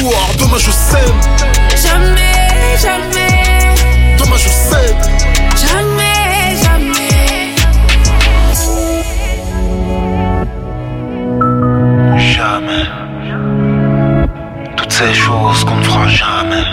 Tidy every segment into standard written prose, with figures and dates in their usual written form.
victoire. Demain je sème. Jamais, jamais. Demain je sème. Jamais, jamais. Jamais. Toutes ces choses qu'on ne fera jamais.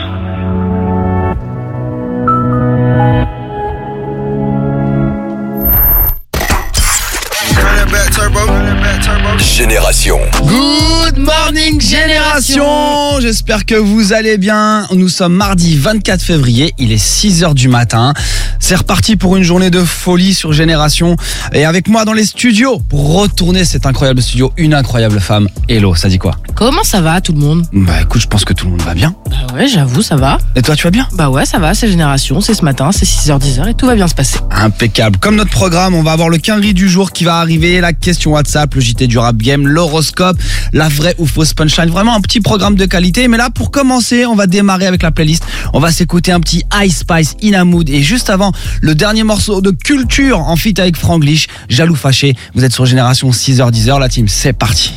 Génération. Good morning Génération. J'espère que vous allez bien. Nous sommes mardi 24 février, il est 6h du matin. C'est reparti pour une journée de folie sur Génération. Et avec moi dans les studios, pour retourner cet incroyable studio, une incroyable femme. Hello, ça dit quoi? Comment ça va tout le monde? Bah écoute, je pense que tout le monde va bien. Bah ouais, j'avoue, ça va. Et toi, tu vas bien? Bah ouais, ça va, c'est Génération, c'est ce matin, c'est 6h, 10h et tout va bien se passer. Impeccable. Comme notre programme, on va avoir le quinri du jour qui va arriver, la question WhatsApp, le JT du rap game, l'horoscope, la vraie ou fausse punchline. Vraiment un petit programme de qualité. Mais là, pour commencer, on va démarrer avec la playlist. On va s'écouter un petit Ice Spice, In a Mood. Et juste avant, le dernier morceau de Culture en feat avec Franglish, Jaloux Fâché. Vous êtes sur Génération 6h, 10h. La team, c'est parti.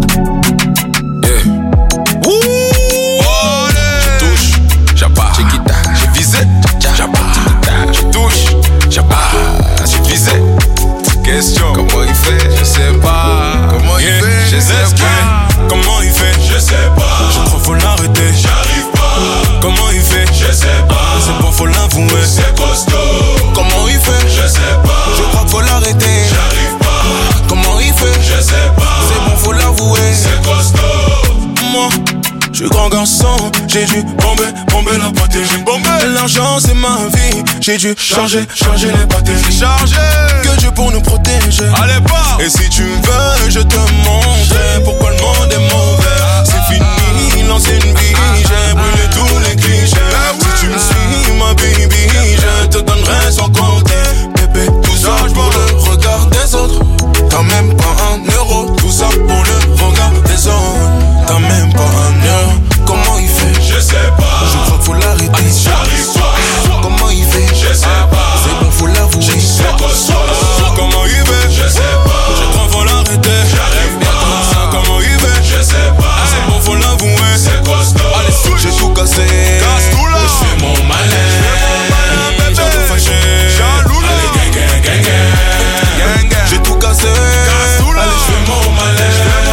J'ai visé, je touche, j'ai visé. Question, comment il fait? Je sais pas. Comment il fait? Je sais pas. Comment il fait? Je sais pas. Je crois faut l'arrêter. J'arrive pas. Comment il fait? Je sais pas. C'est bon, faut l'avouer. C'est costaud. Comment il fait? Je sais pas. Je crois faut l'arrêter. J'arrive pas. Comment il fait? Je sais pas. C'est bon, faut l'avouer. C'est costaud. Moi, je suis grand garçon, j'ai dû bomber la pâté, j'ai bombé. L'argent c'est ma vie, j'ai dû changer les pâtés. Chargé, que Dieu pour nous protéger. Allez pas. Et si tu veux, je te montre pourquoi le monde est mauvais. C'est fini, l'ancienne vie, j'ai brûlé tous les clichés. Si tu me suis, ma baby, je te donnerai sans compter. Bébé, tout ça pour le regard des autres. T'as même pas un euro, tout ça pour le regard des autres. T'as même pas un euro. Comment il fait? Je sais pas. Je crois qu'il faut l'arrêter. J'arrive pas. Comment il fait? Je sais pas. C'est bon, faut l'avouer. C'est costaud. Comment il fait? Je sais pas. Je crois qu'il faut l'arrêter. J'arrive pas. Comment il fait? Je sais pas. C'est bon, faut l'avouer. C'est costaud. Allez, j'ai tout cassé. Casse tout là. Je fais mon malin. Jaloux fâché. Jaloux là. Allez, gang. J'ai tout cassé. Casse tout là. Allez, je fais mon malin.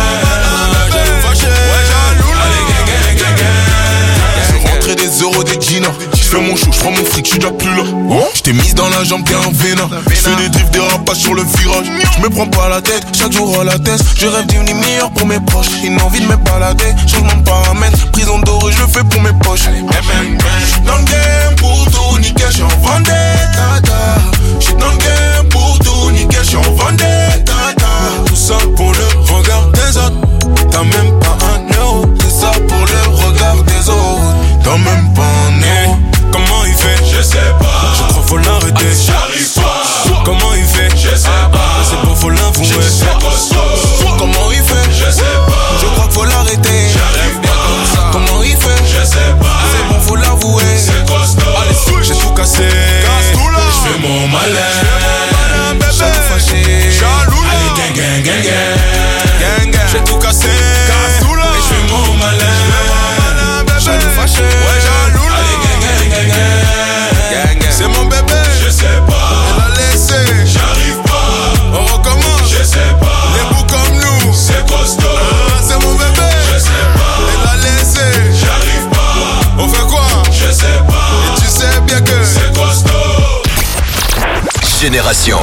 Des euros, des jeans. J'fais mon show, j'prends mon fric, j'suis déjà plus là. J't'ai mise dans la jambe, t'es un vénin. J'fais des drifts, des rapages sur le virage. J'me prends pas la tête, chaque jour à la tête. Je rêve d'une vie meilleure pour mes proches. Une envie de me balader, changement de paramètres. Prison dorée, je le fais pour mes poches. J'suis dans le game pour tout niquer, j'suis en vendetta. J'suis dans le game pour tout niquer, j'suis en vendetta. Tout ça pour le regard des autres. T'as même pas un euro, c'est ça pour le regard des autres. T'as même pas un euro. Comment il fait? Je sais pas. Je crois faut l'arrêter. J'arrive pas. Comment il fait? Je sais pas. C'est bon, faut l'avouer. C'est costaud. Comment il fait? Je sais pas. Je crois qu'il faut l'arrêter. J'arrive pas. Comment il fait? Je sais pas. C'est bon, faut l'avouer. C'est costaud. Allez, j'ai tout cassé. Casse tout là. J'fais mon malin. Jaloux fâché. Jaloux là. Allez, gang. J'ai tout cassé. Casse tout là. J'fais mon malin. Jaloux fâché. Ouais, jaloux là. Allez, gang. C'est mon bébé. Je sais pas. Elle a laissé. J'arrive pas. On recommence. Je sais pas. Les bouts comme nous. C'est costaud. C'est mon bébé. Je sais pas. Elle a laissé. J'arrive pas. On fait quoi? Je sais pas. Et tu sais bien que c'est costaud. Génération.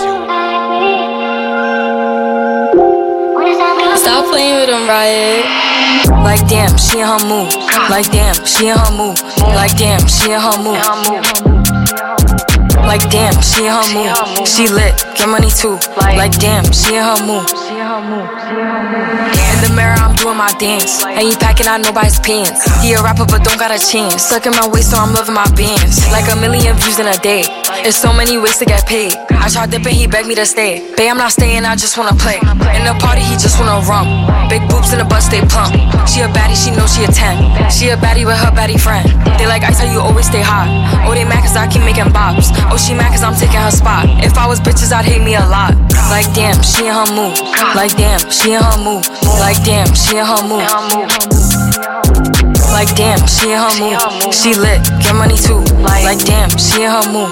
Stop playing with them, Riot. Like damn, she in her mood. Like damn, she in her mood. Like damn, she in her mood. Like damn, she in her mood. She lit, get money too. Like damn, she in her mood. In the mirror, I'm doing my dance. And he packing out nobody's pants. He a rapper, but don't got a chance. Stuck in my waist, so I'm loving my bands. Like 1 million views in a day. There's so many ways to get paid. I tried dipping, he begged me to stay. Babe, I'm not staying, I just wanna play. In the party, he just wanna rum. Big boobs in the bus, they plump. She a baddie, she knows she a 10. She a baddie with her baddie friend. They like ice, how you always stay hot. Oh, they mad cause I keep making bops. Oh, she mad cause I'm taking her spot. If I was bitches, I'd hate me a lot. Like damn, she in her mood. Like damn, she in her mood. Like damn, she in her mood. Like damn, she in her mood. She lit, get money too. Like damn, she in her mood.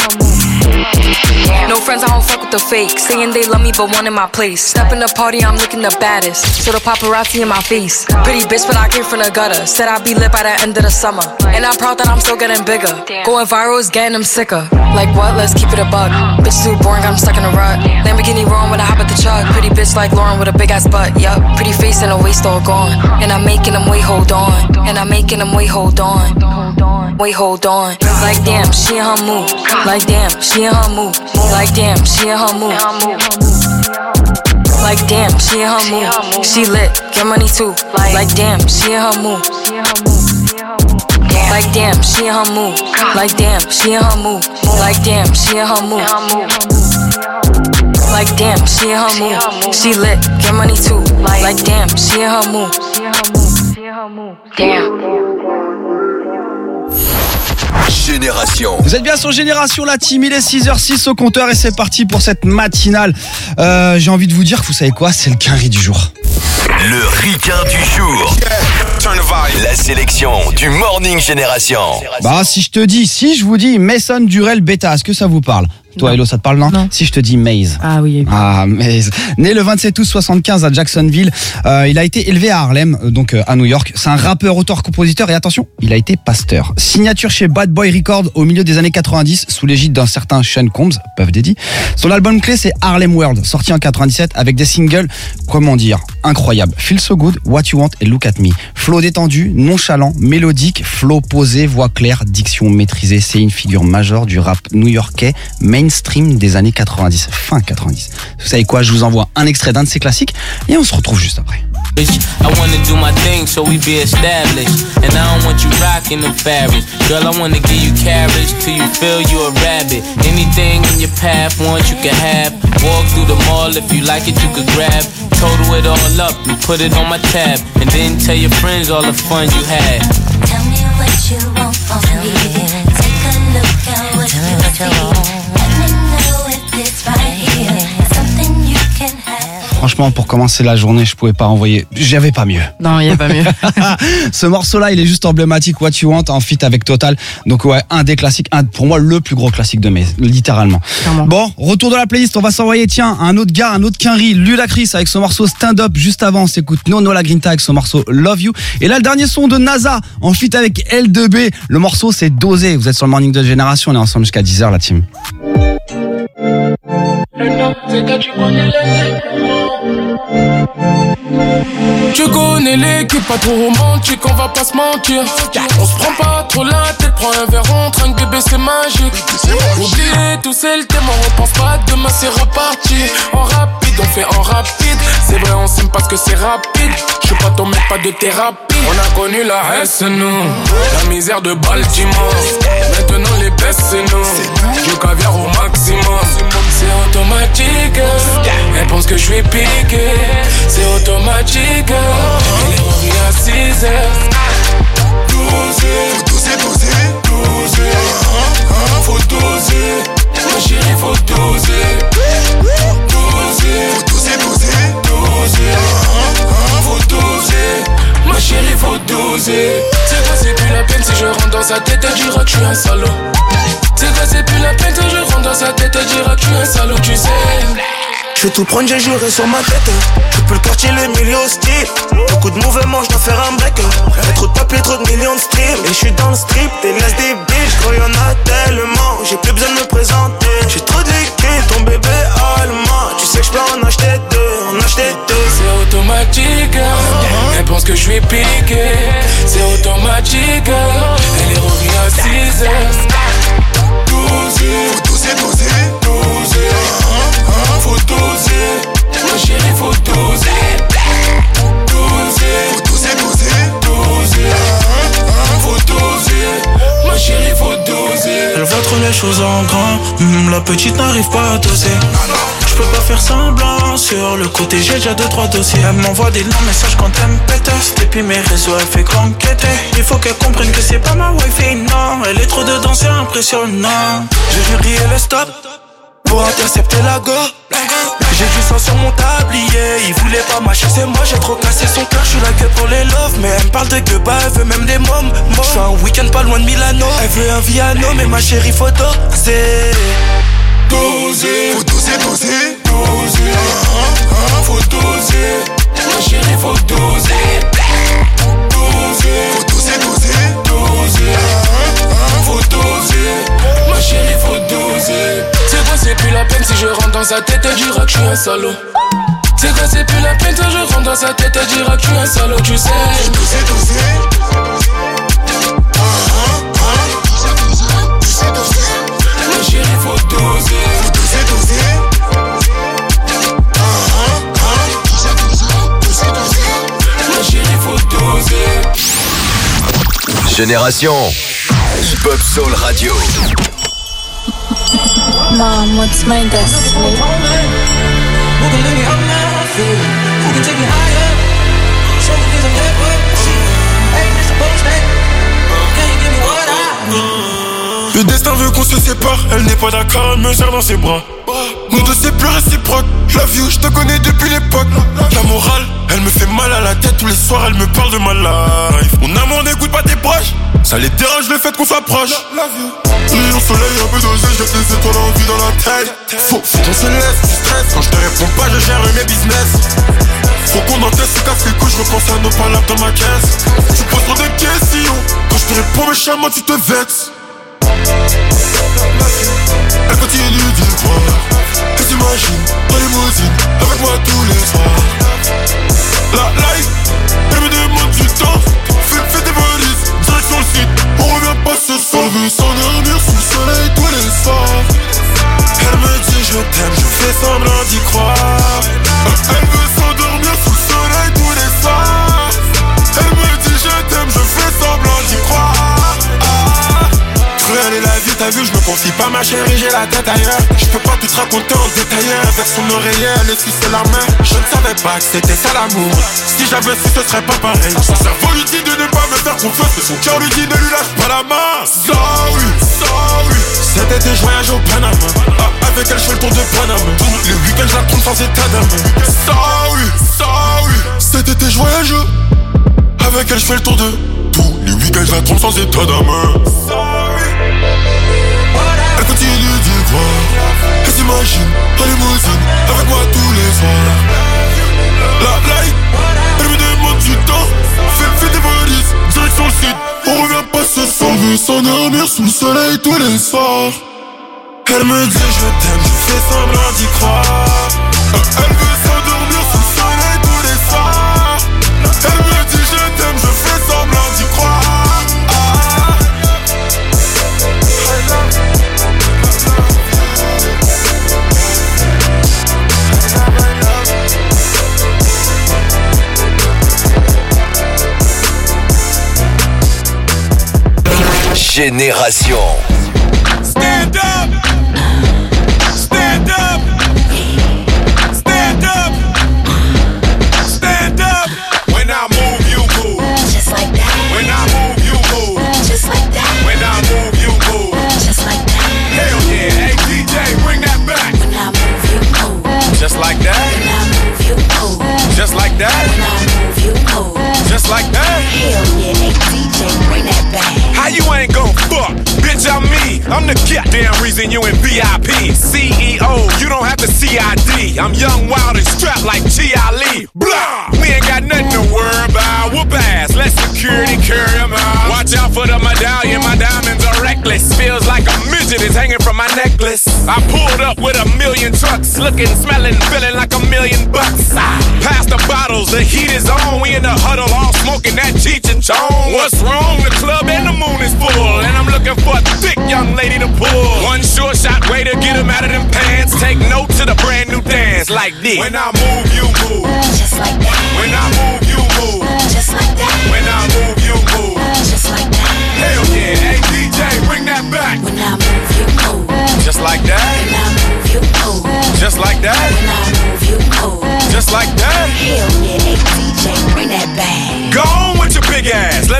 No friends, I don't fuck with the fake. Saying they love me, but one in my place. Step in the party, I'm looking the baddest. So the paparazzi in my face. Pretty bitch, but I came from the gutter. Said I'd be lit by the end of the summer. And I'm proud that I'm still getting bigger. Going viral is getting them sicker. Like what? Let's keep it a buck. Bitch too boring, got 'em stuck in a rut. Lamborghini roaring when I hop at the truck. Pretty bitch like Lauren with a big ass butt. Yup, pretty face and a waist all gone. And I'm making them wait, hold on. And I'm making them wait, hold on. Wait, hold on. Like damn, she in her mood. Like damn, she in her mood. Like damn, she in her mood. Like damn, she in her mood. She lit, get money too. Like damn, she in her mood. Like damn, she in her mood. Like damn, she in her mood. Like damn, she in her mood. Like damn, she in her mood. She lit, get money too. Like damn, she in her mood. Damn. Génération. Vous êtes bien sur Génération, la team, il est 6h06 au compteur et c'est parti pour cette matinale. J'ai envie de vous dire que vous savez quoi, c'est le quinri du jour. Le ricain du jour. La sélection du Morning Génération. Bah si je vous dis Mason Durrell Beta, est-ce que ça vous parle? Toi, Hello, ça te parle, non? Si je te dis Maze. Ah oui. Ah, Maze. Né le 27 août 75 à Jacksonville, il a été élevé à Harlem, donc à New York. C'est un rappeur, auteur, compositeur et attention, il a été pasteur. Signature chez Bad Boy Records au milieu des années 90 sous l'égide d'un certain Sean Combs, Puff Daddy. Son album clé, c'est Harlem World, sorti en 97 avec des singles, comment dire, incroyables. Feel So Good, What You Want et Look At Me. Flow détendu, nonchalant, mélodique, flow posé, voix claire, diction maîtrisée. C'est une figure majeure du rap new-yorkais, mainstream des années 90, fin 90. Vous savez quoi, je vous envoie un extrait d'un de ces classiques et on se retrouve juste après. I wanna do my thing so we be established. And I don't want you rocking the fabric. Girl, I wanna give you carriage till you feel you a rabbit. Anything in your path, once you can have. Walk through the mall, if you like it, you could grab. Total it all up and put it on my tab. And then tell your friends all the fun you had. Tell me what you want from me. Take a look at what you want. Let me know if it's right here. Something you can have. Franchement, pour commencer la journée, je pouvais pas envoyer. J'avais pas mieux. Non, il y a pas mieux. Ce morceau-là, il est juste emblématique. What You Want en feat avec Total. Donc ouais, un des classiques, pour moi le plus gros classique de Maze, littéralement. Clairement. Bon, retour de la playlist. On va s'envoyer un autre gars, un autre quinri, Ludacris avec son morceau Stand Up. Juste avant, on s'écoute Nono La Grinta avec son morceau Love You. Et là, le dernier son de NASA en feat avec L2B. Le morceau, c'est Dosé. Vous êtes sur le Morning de Génération. On est ensemble jusqu'à 10h, la team. Tu connais l'équipe, pas trop romantique, on va pas se mentir. On se prend pas trop la tête, prends un verre, on trinque, bébé c'est magique. Oubliez tout c'est le thème, on repense pas, demain c'est reparti. En rapide, on fait en rapide. C'est vrai on s'aime parce que c'est rapide. Je suis pas ton mec, pas de thérapie. On a connu la haine c'est nous, la misère de Baltimore. Maintenant les baisses c'est nous, du caviar au maximum. C'est automatique, elle pense que je suis piqué. C'est automatique, elle est revenue à 6h. Doser, faut doser, ma chérie faut doser. Faut doser, ma chérie faut doser. C'est quoi, c'est plus la peine si je rentre dans sa tête, elle dira que je suis un salaud. C'est quoi, c'est plus la peine si je rentre dans sa tête, elle dira que je suis un salaud, tu sais. Je vais tout prendre, j'ai juré sur ma tête. Je peux le quartier, les milieux hostiles. Beaucoup de mouvements, je dois faire un break. Y'a trop de papiers, trop de millions de streams. Et je suis dans le strip, t'es laisse des bitches. Quand y'en a tellement, j'ai plus besoin de me présenter. J'ai trop de liquide, ton bébé allemand. Tu sais que je peux en acheter deux, C'est automatique, elle pense que je suis piqué. C'est automatique, elle est revenue à 6h. Doser, faut doser, ma chérie faut doser. Faut doser, ma chérie faut doser. Elle voit trop les choses en grand, la petite n'arrive pas à doser. Je peux pas faire semblant, sur le côté j'ai déjà 2-3 dossiers. Elle m'envoie des longs messages quand elle me pète. Depuis mes réseaux elle fait qu'enquêter. Il faut qu'elle comprenne que c'est pas ma wifi, non. Elle est trop dedans, c'est impressionnant. J'ai vu rier le stop. faut intercepter la go. J'ai du sang sur mon tablier. Il voulait pas mâcher, c'est moi, j'ai trop cassé son cœur. J'suis là que pour les love, mais elle me parle de Cuba, elle veut même des mômes. J'fais un week-end pas loin de Milano. Elle veut un Viano, mais ma chérie faut doser. Doser, faut doser, doser. Doser, faut doser. Ma chérie faut doser. Doser, faut doser, doser. Doser, faut doser. Ma chérie faut doser. C'est quoi, c'est plus la peine si je rentre dans sa tête, elle dira que je suis un salaud. C'est quoi, c'est plus la peine si je rentre dans sa tête, elle dira que je suis un salaud, tu sais. Doser, doser. Ma chérie faut doser. Faut doser, doser. Ma chérie faut doser. Génération Hip-Hop Soul Radio. Mom, what's my destiny? Who can lift me up now? I feel. Who can take me higher? Show me things I'm never seen. Hey, Mr. Postman, can you give me what I need? Le destin veut qu'on se sépare. Elle n'est pas d'accord, elle me serre dans ses bras. Nous deux c'est plus réciproque. La vie, je te connais depuis l'époque. La morale, elle me fait mal à la tête. Tous les soirs, elle me parle de ma life. Mon amour n'écoute pas tes proches. Ça les dérange le fait qu'on s'approche. Au soleil, un peu dosé, je jette les étoiles en vie dans la tête. Faut qu'on se laisse du stress. Quand je te réponds pas, je gère mes business. Faut qu'on encaisse, se casse les couilles, je repense à nos palabres dans ma caisse. Tu poses trop de questions. Quand je te réponds méchamment, tu te vexes. Elle continue d'y croire. Que t'imagines, en limousine, avec moi tous les soirs. La life, elle me demande du temps. Fais tes valises, direction le site. On revient pas ce soir. Elle veut s'endormir sous le soleil tous les soirs. Elle me dit je t'aime, je fais semblant d'y croire. Elle veut s'endormir sous le soleil tous les soirs. Elle me dit je t'aime, je fais semblant d'y croire. Cruelle est la vie, t'as vu, je me confie pas ma chérie, j'ai la tête ailleurs. Je peux pas tout te raconter en détail. Avec son oreiller, elle essuie la main. Je ne savais pas que c'était ça l'amour. Si j'avais su, ce serait pas pareil. Son cerveau lui dit de ne pas me faire confiance, et son cœur lui dit ne lui lâche pas la main. Sorry, sorry. Cet été, je voyage au Panama. Avec elle, je fais le tour de Panama. Les week-ends, je la tourne sans état d'âme. Sorry, sorry. Cet été, je voyage. Avec elle, je fais le tour de tous les week-ends, je la tourne sans état d'âme. Elle continue d'y croire. Elle s'imagine en limousine avec moi tous les soirs. La light, elle me demande du temps. Fais des valises, direction le site. On revient pas ce soir. Elle veut s'endormir sous le soleil tous les soirs. Elle me dit je t'aime, je fais semblant d'y croire. Elle veut s'endormir sous le soleil tous les soirs. Elle me dit je t'aime, je fais semblant d'y croire. Génération. Stand up. Stand up. Stand up. Stand up. When I move, you move. Just like that. When I move, you move. Just like that. When I move, you move. Just like that. Hell yeah. Hey DJ, bring that back. When I move, you move. Just like that. When I move, you move. Just like that. When I move, you move. Just like that. Hell yeah, hey DJ, bring that back. How you ain't gon' fuck? Bitch, I'm me. I'm the goddamn reason you in VIP. CEO, you don't have the CID. I'm young, wild, and strapped like G. Ali. Blah! We ain't got nothing to worry about. Whoop ass, let security carry him out. Watch out for the medallion, my diamonds are reckless. Feels like a midget is hanging from my necklace. I pulled up with 1,000,000 trucks. Looking, smelling, feeling like $1,000,000. Pass the bottles, the heat is on. We in the huddle, all smoking that Cheech and Chong. What's wrong? The club and the moon is full. And I'm looking for a thick young lady to pull. One sure shot way to get him out of them pants. Take note to the brand new dance like this. When I move, you move. Just like that. When I move, you move. Just like that. When I move, you move. Just like that. Hell yeah. Hey DJ, bring that back. When I move, you move. Just like that. When I move, you move. Just like that. When I move, you move. Just like that. Hell yeah, hey DJ, bring that back. Go on with your big ass. Let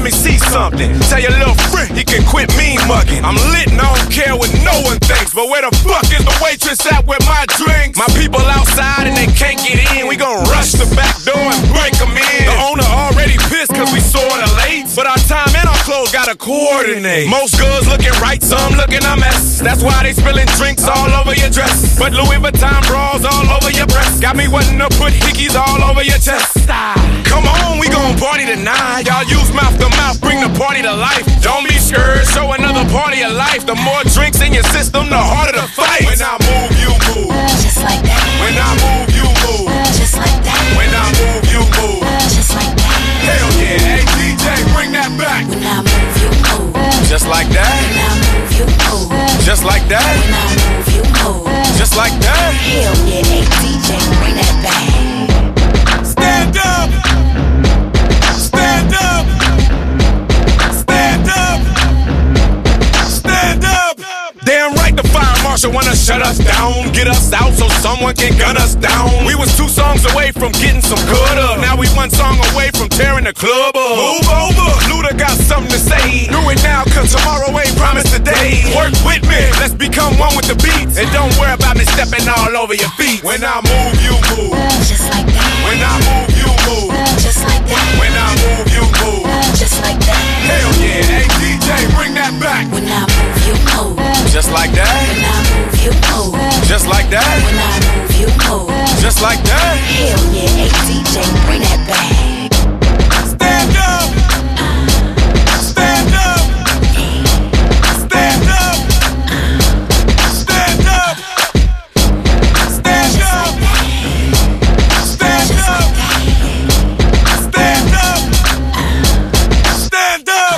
me see something. Tell your little friend he can quit mean mugging. I'm lit and I don't care what no one thinks. But where the fuck is the waitress at with my drinks? My people outside and they can't get in. We gon' rush the back door and break them in. The owner already pissed cause we sorta late. But our time and our clothes gotta coordinate. Most girls looking right, some looking a mess. That's why they spilling drinks all over your dress. But Louis Vuitton bras all over your breast. Got me wanting to put hickeys all over your chest. Come on, we gon' party tonight. Y'all use mouth to mouth, bring the party to life. Don't be scared, show another party of life. The more drinks in your system, the harder to fight. When I move, you move. Just like that. When I move, you move. Just like that. When I move, you move. Just like that. Hell yeah, hey DJ, bring that back. When I move, you move. Just like that. When I move, you move. Just like that. When I move, you move. Just like that. Hell yeah, hey DJ, bring that back. Stand up. Stand up. Stand up. Stand up. Damn right the fire marshal wanna shut us down. Get us out so someone can gun us down. We was 2 songs away from getting some good up. Now we 1 song away from tearing the club up. Move over, Luda got something to say. Do it now cause tomorrow ain't promised today. Work with me, let's become one with the beats. And don't worry about me stepping all over your feet. When I move, you move. Just like that. When I move, you move. Just like that. When I move, you move. Just like that. Hell yeah, hey DJ, bring that back. When I move, you move. Just like that. When I move, you move. Just like that. When I move, you move. Just like that. Hell yeah, hey DJ, bring that back. Stand up. Stand up. Stand up. Stand up. Stand up. Stand up. Stand up. Stand up.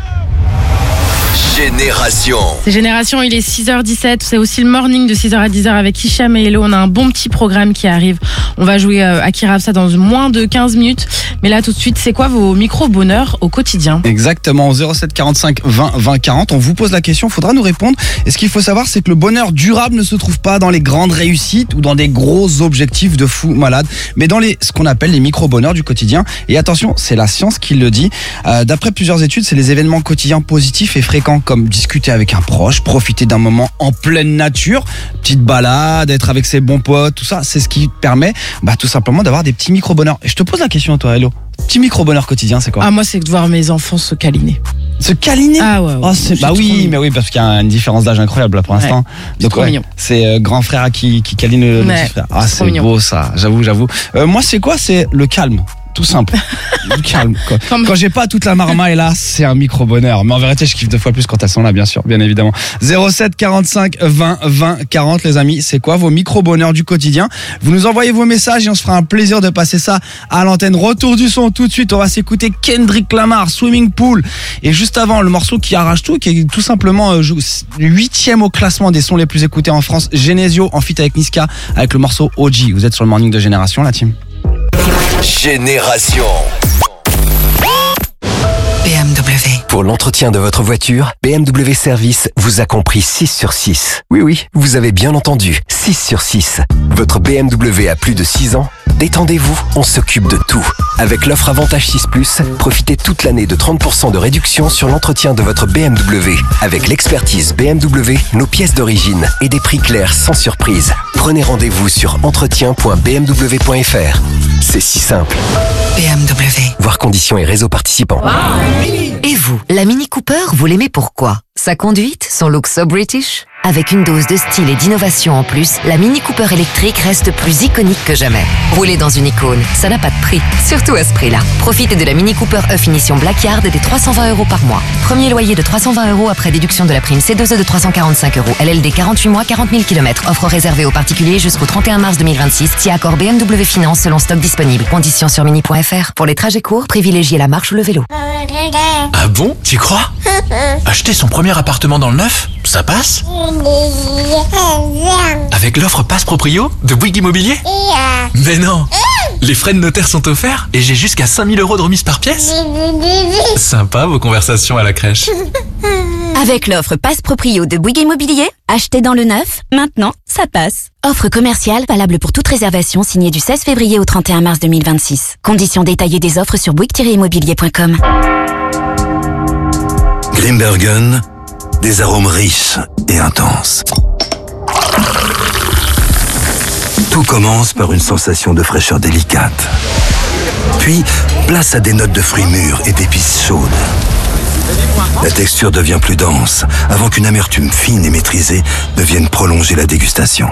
Génération. C'est Génération, il est 6h17. C'est aussi le morning de 6h à 10h avec Hicham et Hello. On a un bon petit programme qui arrive. On va jouer à Kirafsa dans moins de 15 minutes. Mais là, tout de suite, c'est quoi vos micro-bonheurs au quotidien? Exactement, 07 45 20 20 40. On vous pose la question, il faudra nous répondre. Et ce qu'il faut savoir, c'est que le bonheur durable ne se trouve pas dans les grandes réussites ou dans des gros objectifs de fou malade, mais dans ce qu'on appelle les micro-bonheurs du quotidien. Et attention, c'est la science qui le dit. D'après plusieurs études, c'est les événements quotidiens positifs et fréquents, comme discuter avec un proche, profiter d'un moment en pleine nature, petite balade, être avec ses bons potes, tout ça, c'est ce qui permet tout simplement d'avoir des petits micro-bonheurs. Et je te pose la question à toi, Hello. Petit micro-bonheur quotidien, c'est quoi? Ah, moi, c'est de voir mes enfants se câliner. Se câliner? Ah ouais. Oh, bah oui, mais oui, parce qu'il y a une différence d'âge incroyable là pour l'instant. Ouais, donc ouais, c'est grand frère qui câline le petit frère. Ah, c'est beau ça, j'avoue. Moi, c'est quoi? C'est le calme. Tout simple. Du calme, quoi. Quand j'ai pas toute la marmaille là, c'est un micro-bonheur. Mais en vérité, je kiffe 2 fois plus quand elles sont là, bien sûr, bien évidemment. 07 45 20 20 40, les amis. C'est quoi vos micro-bonheurs du quotidien? Vous nous envoyez vos messages et on se fera un plaisir de passer ça à l'antenne. Retour du son tout de suite. On va s'écouter Kendrick Lamar, Swimming Pool. Et juste avant, le morceau qui arrache tout, qui est tout simplement 8e au classement des sons les plus écoutés en France. Genesio en feat avec Niska, avec le morceau OG. Vous êtes sur le morning de Génération, la team. Génération. BMW. Pour l'entretien de votre voiture, BMW Service vous a compris 6 sur 6. Oui, vous avez bien entendu, 6 sur 6. Votre BMW a plus de 6 ans? Détendez-vous, on s'occupe de tout. Avec l'offre Avantage 6+, profitez toute l'année de 30% de réduction sur l'entretien de votre BMW. Avec l'expertise BMW, nos pièces d'origine et des prix clairs sans surprise. Prenez rendez-vous sur entretien.bmw.fr. C'est si simple. BMW. Voir conditions et réseaux participants. Et vous, la Mini Cooper, vous l'aimez pourquoi? Sa conduite, son look so British? Avec une dose de style et d'innovation en plus, la Mini Cooper électrique reste plus iconique que jamais. Rouler dans une icône, ça n'a pas de prix, surtout à ce prix-là. Profitez de la Mini Cooper E Finition Black Yard des 320 € par mois. Premier loyer de 320 € après déduction de la prime C2E de 345 €. LLD 48 mois, 40 000 km. Offre réservée aux particuliers jusqu'au 31 mars 2026. Si accord BMW Finance selon stock disponible. Conditions sur mini.fr. Pour les trajets courts, privilégiez la marche ou le vélo. Ah bon? Tu crois? Acheter son premier appartement dans le neuf, ça passe? Avec l'offre Passe Proprio de Bouygues Immobilier? Mais non! Les frais de notaire sont offerts et j'ai jusqu'à 5 000 € de remise par pièce. Sympa vos conversations à la crèche. Avec l'offre Passe Proprio de Bouygues Immobilier, acheter dans le neuf, maintenant, ça passe. Offre commerciale valable pour toute réservation signée du 16 février au 31 mars 2026. Conditions détaillées des offres sur bouygues-immobilier.com. Grimbergen, des arômes riches et intenses. Tout commence par une sensation de fraîcheur délicate. Puis, place à des notes de fruits mûrs et d'épices chaudes. La texture devient plus dense, avant qu'une amertume fine et maîtrisée ne vienne prolonger la dégustation.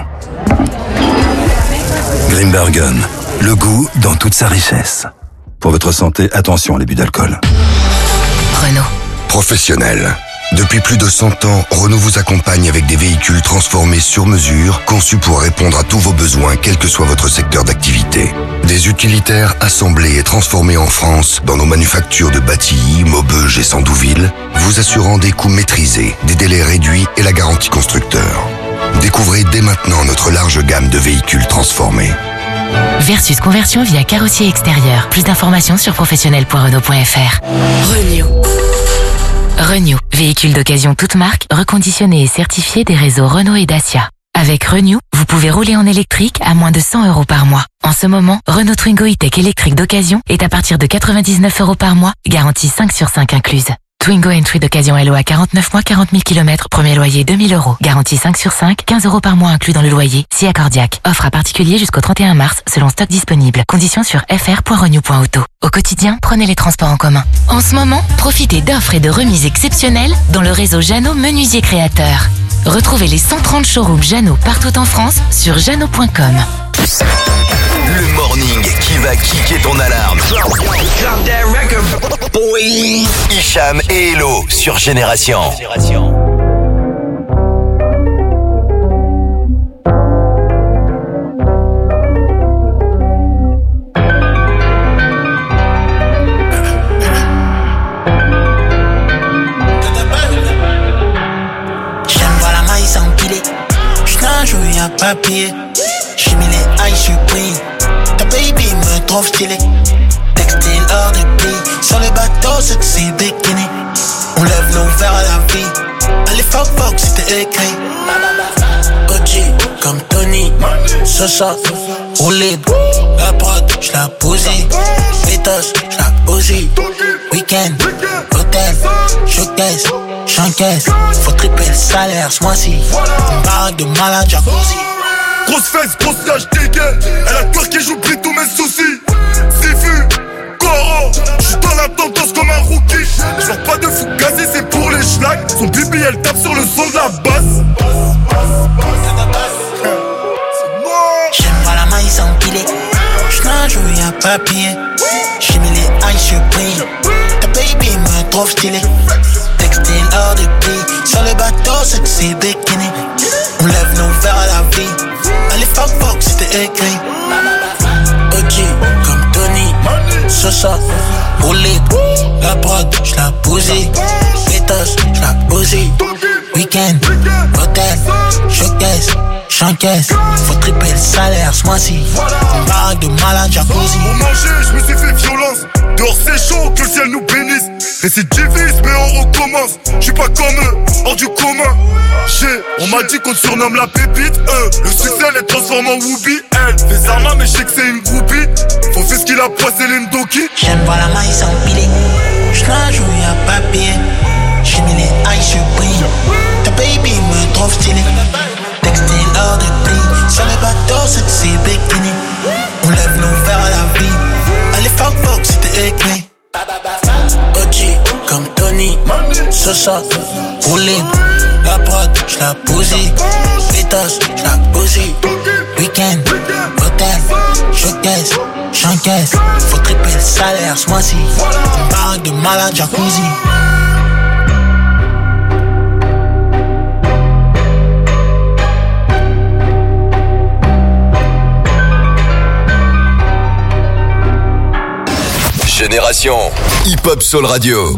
Grimbergen, le goût dans toute sa richesse. Pour votre santé, attention à l'abus d'alcool. Renault. Professionnel. Depuis plus de 100 ans, Renault vous accompagne avec des véhicules transformés sur mesure, conçus pour répondre à tous vos besoins, quel que soit votre secteur d'activité. Des utilitaires assemblés et transformés en France dans nos manufactures de Batilly, Maubeuge et Sandouville, vous assurant des coûts maîtrisés, des délais réduits et la garantie constructeur. Découvrez dès maintenant notre large gamme de véhicules transformés. Versus conversion via carrossier extérieur. Plus d'informations sur professionnel.renault.fr. Renew, véhicule d'occasion toute marque, reconditionné et certifié des réseaux Renault et Dacia. Avec Renew, vous pouvez rouler en électrique à moins de 100 € par mois. En ce moment, Renault Twingo E-Tech électrique d'occasion est à partir de 99 € par mois, garantie 5 sur 5 incluse. Twingo Entry d'occasion LOA 49 mois, 40 000 km, premier loyer 2 000 €. Garantie 5 sur 5, 15 € par mois inclus dans le loyer, si accordiaque. Offre à particulier jusqu'au 31 mars, selon stock disponible. Conditions sur fr.renew.auto. Au quotidien, prenez les transports en commun. En ce moment, profitez d'offres et de remises exceptionnelles dans le réseau Jeannot Menuisier Créateur. Retrouvez les 130 showrooms Jeannot partout en France sur jeannot.com. Le morning qui va kicker ton alarme. Hicham et Hello sur Génération. À papier, j'ai mis les high supreme. Ta baby me trouve stylé. Textile hors de prix. Sur le bateau, c'est que c'est bikini. On lève nos verres à la vie. Allez, fuck, c'était écrit. OG, comme Tony. Sosa, roulé. La prod, j'la bousille. Pétos, j'la bousille. Week-end, hôtel, showcase. J'encaisse, faut tripler le salaire ce mois-ci. Une baraque de malade, jacuzzi. Grosse fesse, grosse nage, dégaine. Elle a peur que j'oublie tous mes soucis. Sifu, Coro, j'suis dans la tendance comme un rookie. J'vends pas de fou gazé, c'est pour les schlags. Son bibi, elle tape sur le son de la basse. J'aime pas la maïs empilée. J'nage où y'a papier. J'ai mis les high supreme. Ta baby me trouve stylé. Textile hors de prix. Sur le bateau, c'est que c'est bikini. On lève nos verres à la vie. Allez, fuck, c'était écrit. OG, comme Tony. Sosa, roulé. La prod, j'la bousille. Pétos, j'la bousille. Week-end, hôtel, showcase. J'encaisse, faut tripler le salaire ce mois-ci. Une baraque de malade, jacuzzi. Pour manger, j'me suis fait violence. Dehors c'est chaud, que le ciel nous bénisse. Récidiviste, mais on recommence. J'suis pas comme eux, hors du commun. On m'a dit qu'on surnomme la pépite. Le succès les transforme en Whoopi. Elle fait sa main, mais j'sais que c'est une groupie. Faut faire ce qu'il a poissé les Ndoki. J'aime voir la maïs empilée. J'nage où y'a papier. J'ai mis les high supreme. Ta baby me trouve stylé. Textile hors de prix. Sur le bateau, c'est que c'est bikini. On lève nos verres à la vie. Allez, fuck, c'était écrit. OG, comme Tony. Sosa, roulé. La prod, j'la bousille. Pétos, j'la bousille. Week-end, hôtel, showcase. J'encaisse, faut tripler le salaire ce mois-ci. Une baraque de malade, jacuzzi. Génération Hip Hop Soul Radio.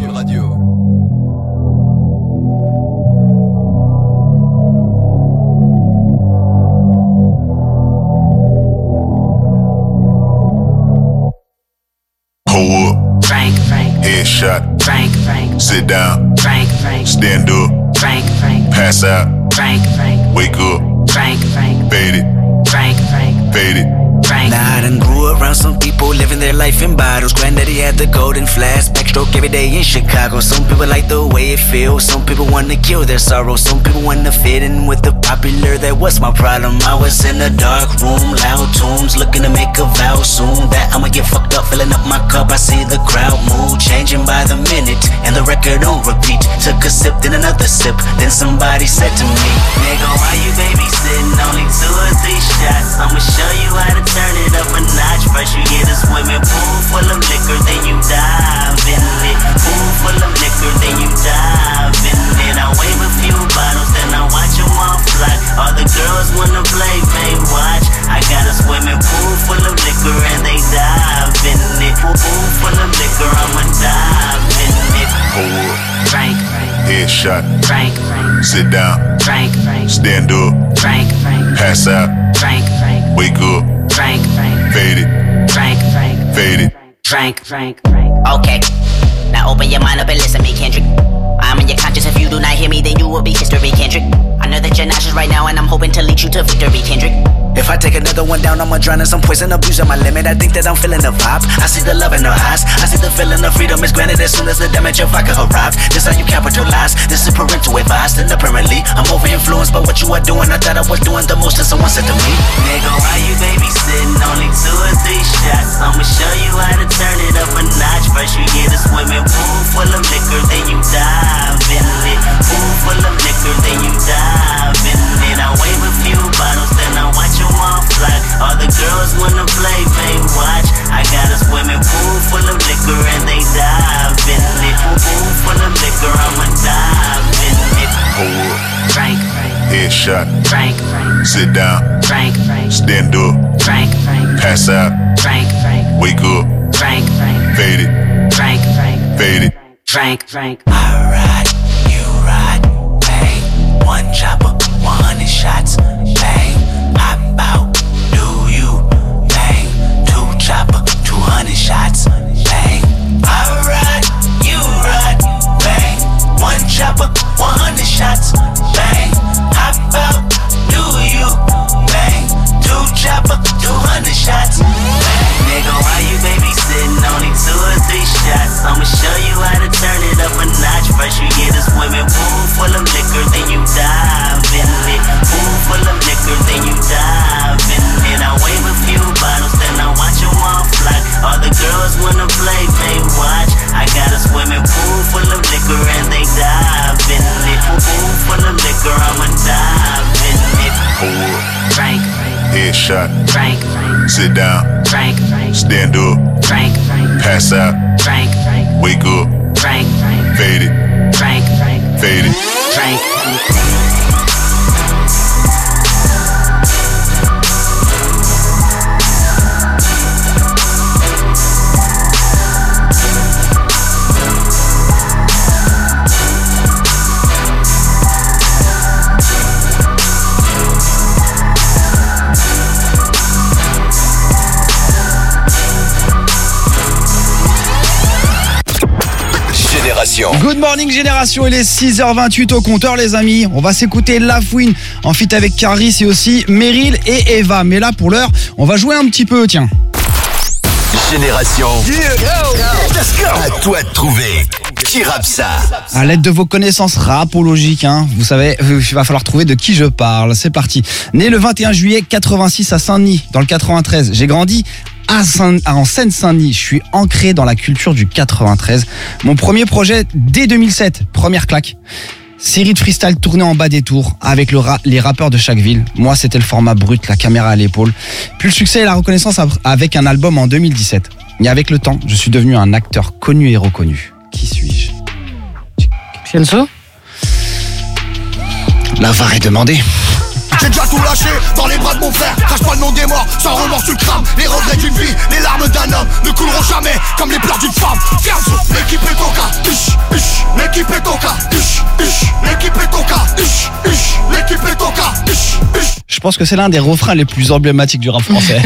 Pull up. Frank. Headshot. Frank. Sit down. Frank. Stand up. Frank. Pass out. Frank. Wake up. Frank. Fade it. Frank. faded. Nah, I done grew around some people living their life in bottles. Granddaddy had the golden flask, backstroke every day in Chicago. Some people like the way it feels, some people wanna kill their sorrow. Some people wanna fit in with the popular, that was my problem. I was in a dark room, loud tunes, looking to make a vow soon that I'ma get fucked up, filling up my cup. I see the crowd mood changing by the minute, and the record on repeat. Took a sip, then another sip, then somebody said to me, nigga, why you babysitting? Only 2 or 3 shots, I'ma show you how to turn it up a notch. First you get a swimming pool full of liquor, then you dive in it. Pool full of liquor, then you dive in it. I wave a few bottles, then I watch them all fly. All the girls wanna play, they watch. I got a swimming pool full of liquor and they dive in it. Pool full of liquor, I'ma dive in it. Hold up. Drink. Headshot. Drink. Sit down. Drink. Stand up. Drink. Pass out. Drink. Wake up. Drink. Faded. Drink. Faded. Drink. Okay. Now open your mind up and listen to me, Kendrick. I'm in your conscience. If you do not hear me, then you will be history, Kendrick. I know that you're nauseous right now, and I'm hoping to lead you to victory, Kendrick. If I take another one down, I'ma drown in some poison, abusing my limit. I think that I'm feeling the vibe. I see the love in her eyes. I see the feeling of freedom is granted as soon as the damage of vodka arrives. This how you capitalize. This is parental advice. And apparently, I'm over influenced by what you are doing. I thought I was doing the most, and someone said to me, nigga, why you babysitting? Only 2 or 3 shots. I'ma show you how to turn it up a notch. First you get a swimming pool full of liquor, then you dive in it. Pool full of liquor, then you dive in it. I wave a few bottles, then I watch them all fly. All the girls wanna play, they watch. I got a swimming pool full of liquor and they dive in it. Pool full of liquor, I'ma dive in it. Hold up. Drink. Headshot. Drink. Sit down. Drink. Stand up. Drink. Pass out. Drink. Wake up. Drink. Faded. Drink. Faded. Drink. I ride, you ride, bang. 1 chopper, 100 shots, bang. Hop out, do you, bang. 2 chopper, 200 shots, bang. I ride, you ride, bang. 1 chopper, 100 shots, bang. Hop out, do you, bang. 2 chopper, 200 shots, bang. Nigga, why you babysitting? Only 2 or 3 shots. I'ma show you how to turn it up a notch. First you get a swimming pool full of liquor, then you dive in it. Pool full of liquor, then you dive in it. I wave a few bottles, then I watch them all fly. All the girls wanna play, they watch. I got a swimming pool full of liquor and they dive in it. Pool full of liquor, I'ma dive in it. Hold up. Drink. Headshot. Drink. Sit down. Drink. Stand up. Drink. Pass out. Drink. Wake up. Drink. Faded. Drink. Faded. Drink. Good morning génération, il est 6h28 au compteur les amis. On va s'écouter La Fouine en feat avec Caris et aussi Meryl et Eva. Mais là pour l'heure, on va jouer un petit peu, tiens. Génération. Let's go. À toi de trouver. Qui rappe ça? À l'aide de vos connaissances rapologiques, hein, vous savez, il va falloir trouver de qui je parle. C'est parti. Né le 21 juillet 86 à Saint-Denis, dans le 93. J'ai grandi en Seine-Saint-Denis. Je suis ancré dans la culture du 93. Mon premier projet dès 2007, première claque. Série de freestyle tournée en bas des tours avec les rappeurs de chaque ville. Moi, c'était le format brut, la caméra à l'épaule. Puis le succès et la reconnaissance avec un album en 2017. Et avec le temps, je suis devenu un acteur connu et reconnu. Qui suis-je? Fianso? La VAR est demandée. J'ai déjà tout lâché dans les bras de mon frère. Crache pas le nom des morts, sans remords tu le crames. Les regrets d'une vie, les larmes d'un homme ne couleront jamais comme les pleurs d'une femme. Fianso, l'équipe est coca, l'équipe est coca, l'équipe est coca, l'équipe est coca, Je pense que c'est l'un des refrains les plus emblématiques du rap français.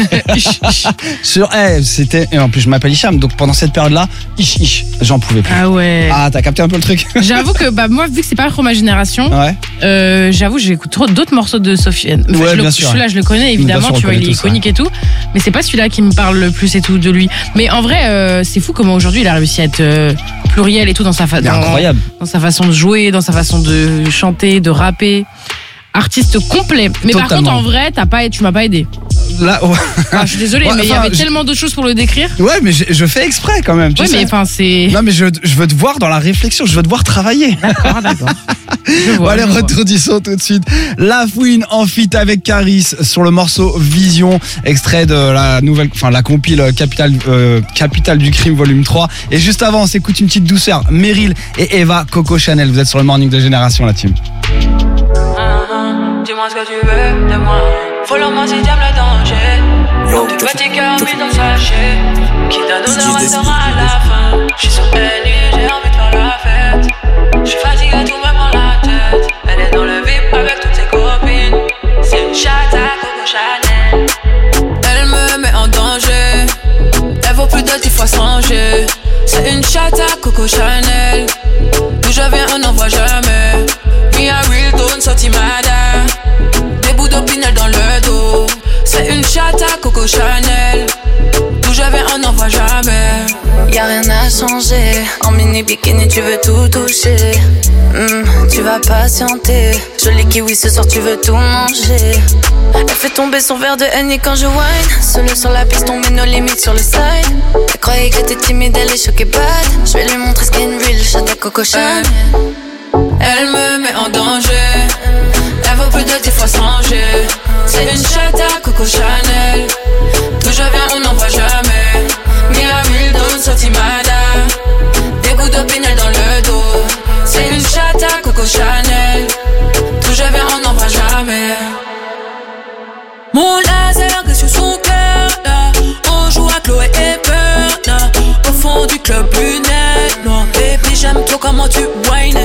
C'était, et en plus je m'appelle Hicham, donc pendant cette période-là, j'en pouvais plus. Ah ouais. Ah, t'as capté un peu le truc? J'avoue que moi, vu que c'est pas trop ma génération, j'avoue, j'écoute trop d'autres morceaux de Sofiane. Enfin, bien sûr. Celui-là, je le connais évidemment, tu vois, il est iconique et tout, mais c'est pas celui-là qui me parle le plus et tout de lui. Mais en vrai, c'est fou comment aujourd'hui il a réussi à être pluriel et tout dans sa incroyable. Dans sa façon de jouer, dans sa façon de chanter, de rapper. Artiste complet. Mais Totalement. Par contre, en vrai, tu m'as pas aidé. Là, je suis désolée, mais il y avait tellement d'autres choses pour le décrire. Ouais, mais je fais exprès quand même. Ouais, mais enfin, c'est. Non, mais je veux te voir dans la réflexion, je veux te voir travailler. D'accord. Allez, retour du son tout de suite. La Fouine en feat avec Caris sur le morceau Vision, extrait de la nouvelle, la compile Capitale du Crime volume 3. Et juste avant, on s'écoute une petite douceur. Meryl et Eva, Coco Chanel. Vous êtes sur le morning de Génération, la team. Dis-moi ce que tu veux de moi. Follow-moi si t'aimes le danger. Du petit cœur mis dans le sachet. Qui donne honneur restera à la fin. J'suis sur elle, j'ai envie de faire la fête. J'suis fatigué, tout me prend la tête. Elle est dans le VIP avec toutes ses copines. C'est une chatte à Coco Chanel. Elle me met en danger. Elle vaut plus de 10 fois sans G. C'est une chatte à Coco Chanel. D'où je viens, on n'en voit jamais. Me a real don't sorti mada. Des bouts d'opinel dans le dos. C'est une chatte à Coco Chanel. D'où je viens, on n'en voit jamais. Y'a rien à changer. En mini bikini, tu veux tout toucher. Tu vas patienter. Joli kiwi, ce soir, tu veux tout manger. Elle fait tomber son verre de Henny quand je whine. Seule sur la piste, on met nos limites sur le side. Elle croyait que t'étais timide, elle est choquée bad. Je vais lui montrer ce qu'est une real chatte à Coco Chanel. Elle me met en danger. Elle vaut plus de 10 fois sans G. C'est une chatte à Coco Chanel. D'où je viens, on n'en voit jamais. Miami, don't sorti mada. Des bouts d'opinel dans le dos. C'est une chatte à Coco Chanel. D'où je viens, on n'en voit jamais. Mon laser est sur son cœur, là. On joue à Chloé et Bernard. Au fond du club, lunette noire. Baby, j'aime trop comment tu whines.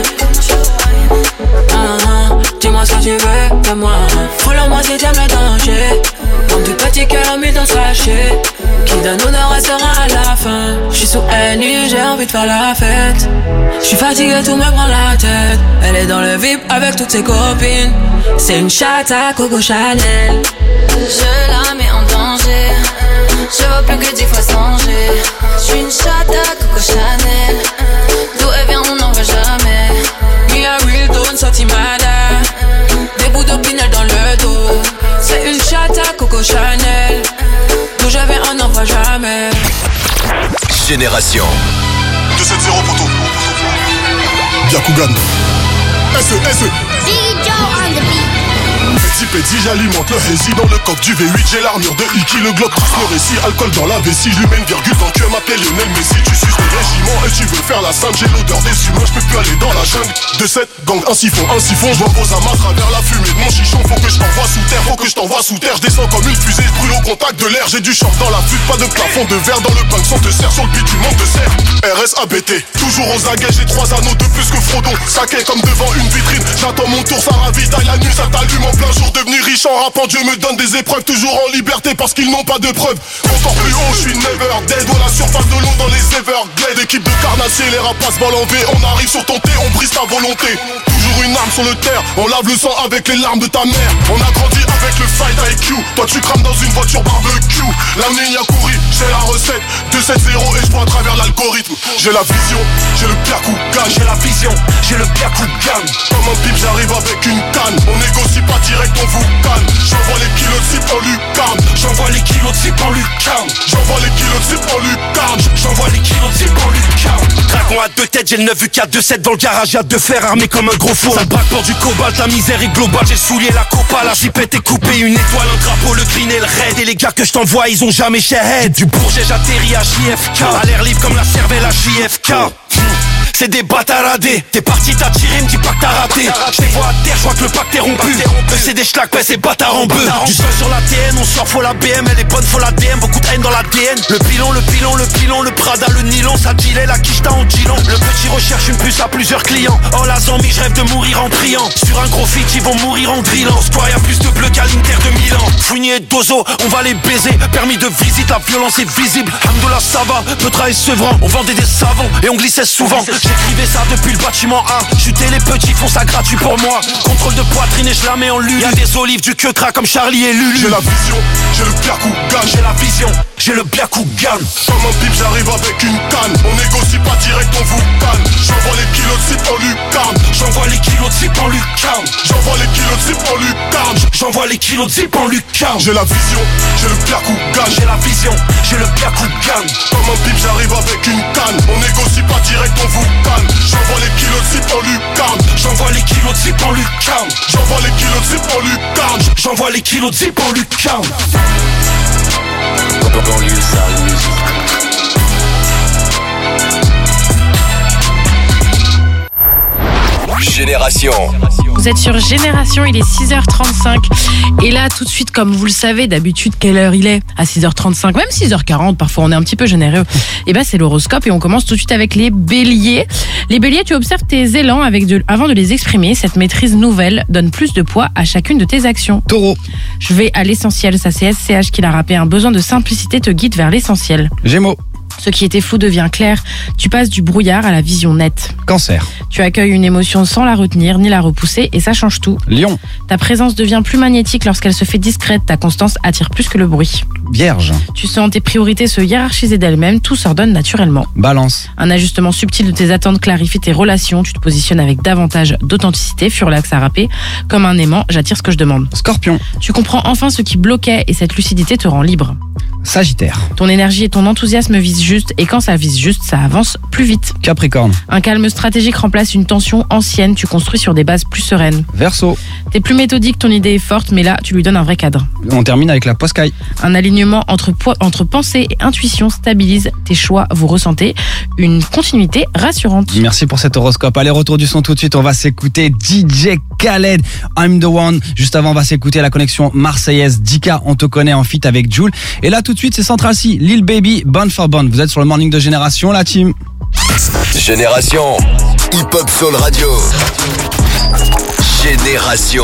Dis-moi ce que tu veux de moi. Follow-moi si t'aimes le danger. Comme du petit cœur mis dans le sachet. Qui donne honneur restera à la fin. J'suis sous Henny, j'ai envie de faire la fête. J'suis fatigué, tout me prend la tête. Elle est dans le VIP avec toutes ses copines. C'est une chatte à Coco Chanel. Je la mets en danger. Je vois plus que 10 fois sans G. J'suis une chatte à Coco Chanel. D'où elle vient, on n'en voit jamais. Me a real don't sorti mada. Des bouts d'opinel dans le dos. C'est une chatte à Coco Chanel. D'où je viens, on n'en voit jamais. Génération 2-7-0 poteau. Byakugan. SE. Petit, j'alimente le hazy dans le coq du V8. J'ai l'armure de Iki, le Glock, le récit. Alcool dans la vessie, je lui mets une virgule dans le cœur. M'appelle Lionel Messi, tu suces le régiment et tu veux faire la sainte. J'ai l'odeur des humains, je peux plus aller dans la jungle. 2-7, gang, un siphon, je vois vos amas à travers la fumée de mon chichon. Faut que je t'envoie sous terre, je descends comme une fusée, je brûle au contact de l'air. J'ai du short dans la flûte, pas de plafond de verre dans le punk. Sans te serre sur le beat, tu manques de serre. RSABT, toujours aux aguets, j'ai 3 anneaux de plus que Frodon. Saqué comme devant une vitrine, j'attends mon tour, ça ravitaille la nuit, ça t'allume en plein jour. Devenu riche en rappant, Dieu me donne des épreuves. Toujours en liberté parce qu'ils n'ont pas de preuves. Encore plus haut, je suis never dead. Ou à la surface de l'eau dans les Everglades. Équipe de carnassiers, les rapaces ballent en V. On arrive sur ton thé, on brise ta volonté. Toujours une arme sur le terre, on lave le sang avec les larmes de ta mère. On a grandi avec le fight IQ. Toi tu crames dans une voiture barbecue. L'année y a couru, j'ai la recette 2-7-0 et je vois à travers l'algorithme. J'ai la vision, j'ai le Byakugan. J'ai la vision, j'ai le Byakugan. Comme un pipe, j'arrive avec une canne. On négocie pas direct, on vous calme. J'envoie les kilos de cible en lucarne. J'envoie les kilos de cible en lucarne. J'envoie les kilos de cible en lucarne. J'envoie les kilos de cible en lucarne. Dragon à 2 têtes, j'ai le 9 UK 2-7 dans le garage, y'a 2 fers armés comme un gros four. Ça braque pour du cobalt, la misère est globale. J'ai souillé la copa, la zipette est coupée. Une étoile, un drapeau, le green et le red. Et les gars que je t'envoie, ils ont jamais shahead. Du Bourget, j'atterris à JFK. À l'air libre comme la cervelle à JFK. c'est des bataradés. T'es parti, t'as tiré, me dis pas que t'as raté. Je les vois à terre, je vois que le pacte est rompu. Eux c'est des schlacs, ouais c'est bâtard en bœuf. Du sol sur la TN, on sort, faut la BM. Elle est bonne, faut la DM, beaucoup de haine dans la DN. Le pilon, le Prada, le nylon. Ça gilet, la quicheta en gilon. Le petit recherche une puce à plusieurs clients. Oh la zombie, je rêve de mourir en priant. Sur un gros feat, ils vont mourir en drillant. Square, y'a plus de bleu qu'à l'Inter de Milan. Fournier et Dozo, on va les baiser. Permis de visite, la violence est visible. Hamdoullah, ça va, Petra et Sevran. On vendait des savons et on glissait souvent. J'écrivais ça depuis le bâtiment 1. Chuter les petits font ça gratuit pour moi. Contrôle de poitrine et je la mets en lulu. Y'a des olives, du queue-cras comme Charlie et Lulu. J'ai la vision, j'ai le biakou gagne. J'ai la vision, j'ai le biakou gagne. Comme un bip, j'arrive avec une canne. On négocie pas direct, on vous canne. J'envoie les kilos de zip en lucarne. J'envoie les kilos de zip en lucarne. J'envoie les kilos de zip en lucarne. J'envoie les kilos de zip en lucarne. J'ai la vision, j'ai le biakou gagne. J'ai la vision, j'ai le biakou gagne. Comme un bip, j'arrive avec une canne. On négocie pas direct, on vous canne. J'envoie les kilos de zip en lucarne. J'envoie les kilos de zip en lucarne. J'envoie les kilos de zip en lucarne. J'envoie les kilos de zip en lucarne. Génération. Vous êtes sur Génération, il est 6h35. Et là, tout de suite, comme vous le savez, d'habitude, quelle heure il est? À 6h35, même 6h40, parfois on est un petit peu généreux. Et ben c'est l'horoscope et on commence tout de suite avec les béliers. Les béliers, tu observes tes élans avant de les exprimer. Cette maîtrise nouvelle donne plus de poids à chacune de tes actions. Taureau. Je vais à l'essentiel, ça c'est SCH qui l'a rappé. Un besoin de simplicité te guide vers l'essentiel. Gémeaux. Ce qui était flou devient clair. Tu passes du brouillard à la vision nette. Cancer. Tu accueilles une émotion sans la retenir ni la repousser et ça change tout. Lion. Ta présence devient plus magnétique lorsqu'elle se fait discrète. Ta constance attire plus que le bruit. Vierge. Tu sens tes priorités se hiérarchiser d'elles-mêmes. Tout s'ordonne naturellement. Balance. Un ajustement subtil de tes attentes clarifie tes relations. Tu te positionnes avec davantage d'authenticité. Furlax a rappé. Comme un aimant, j'attire ce que je demande. Scorpion. Tu comprends enfin ce qui bloquait et cette lucidité te rend libre. Sagittaire. Ton énergie et ton enthousiasme visent juste et quand ça vise juste, ça avance plus vite. Capricorne. Un calme stratégique remplace une tension ancienne, tu construis sur des bases plus sereines. Verseau. T'es plus méthodique, ton idée est forte, mais là, tu lui donnes un vrai cadre. On termine avec la Poscaille. Un alignement entre pensée et intuition stabilise tes choix, vous ressentez une continuité rassurante. Merci pour cet horoscope. Allez, retour du son tout de suite, on va s'écouter DJ Khaled, I'm the One. Juste avant, on va s'écouter la connexion marseillaise Dika, on te connaît en feat avec Jul. Et là, tout de suite, c'est Central C, Lil Baby, Born for Born. Vous êtes sur le morning de Génération, la team. Génération Hip Hop Soul Radio. Génération.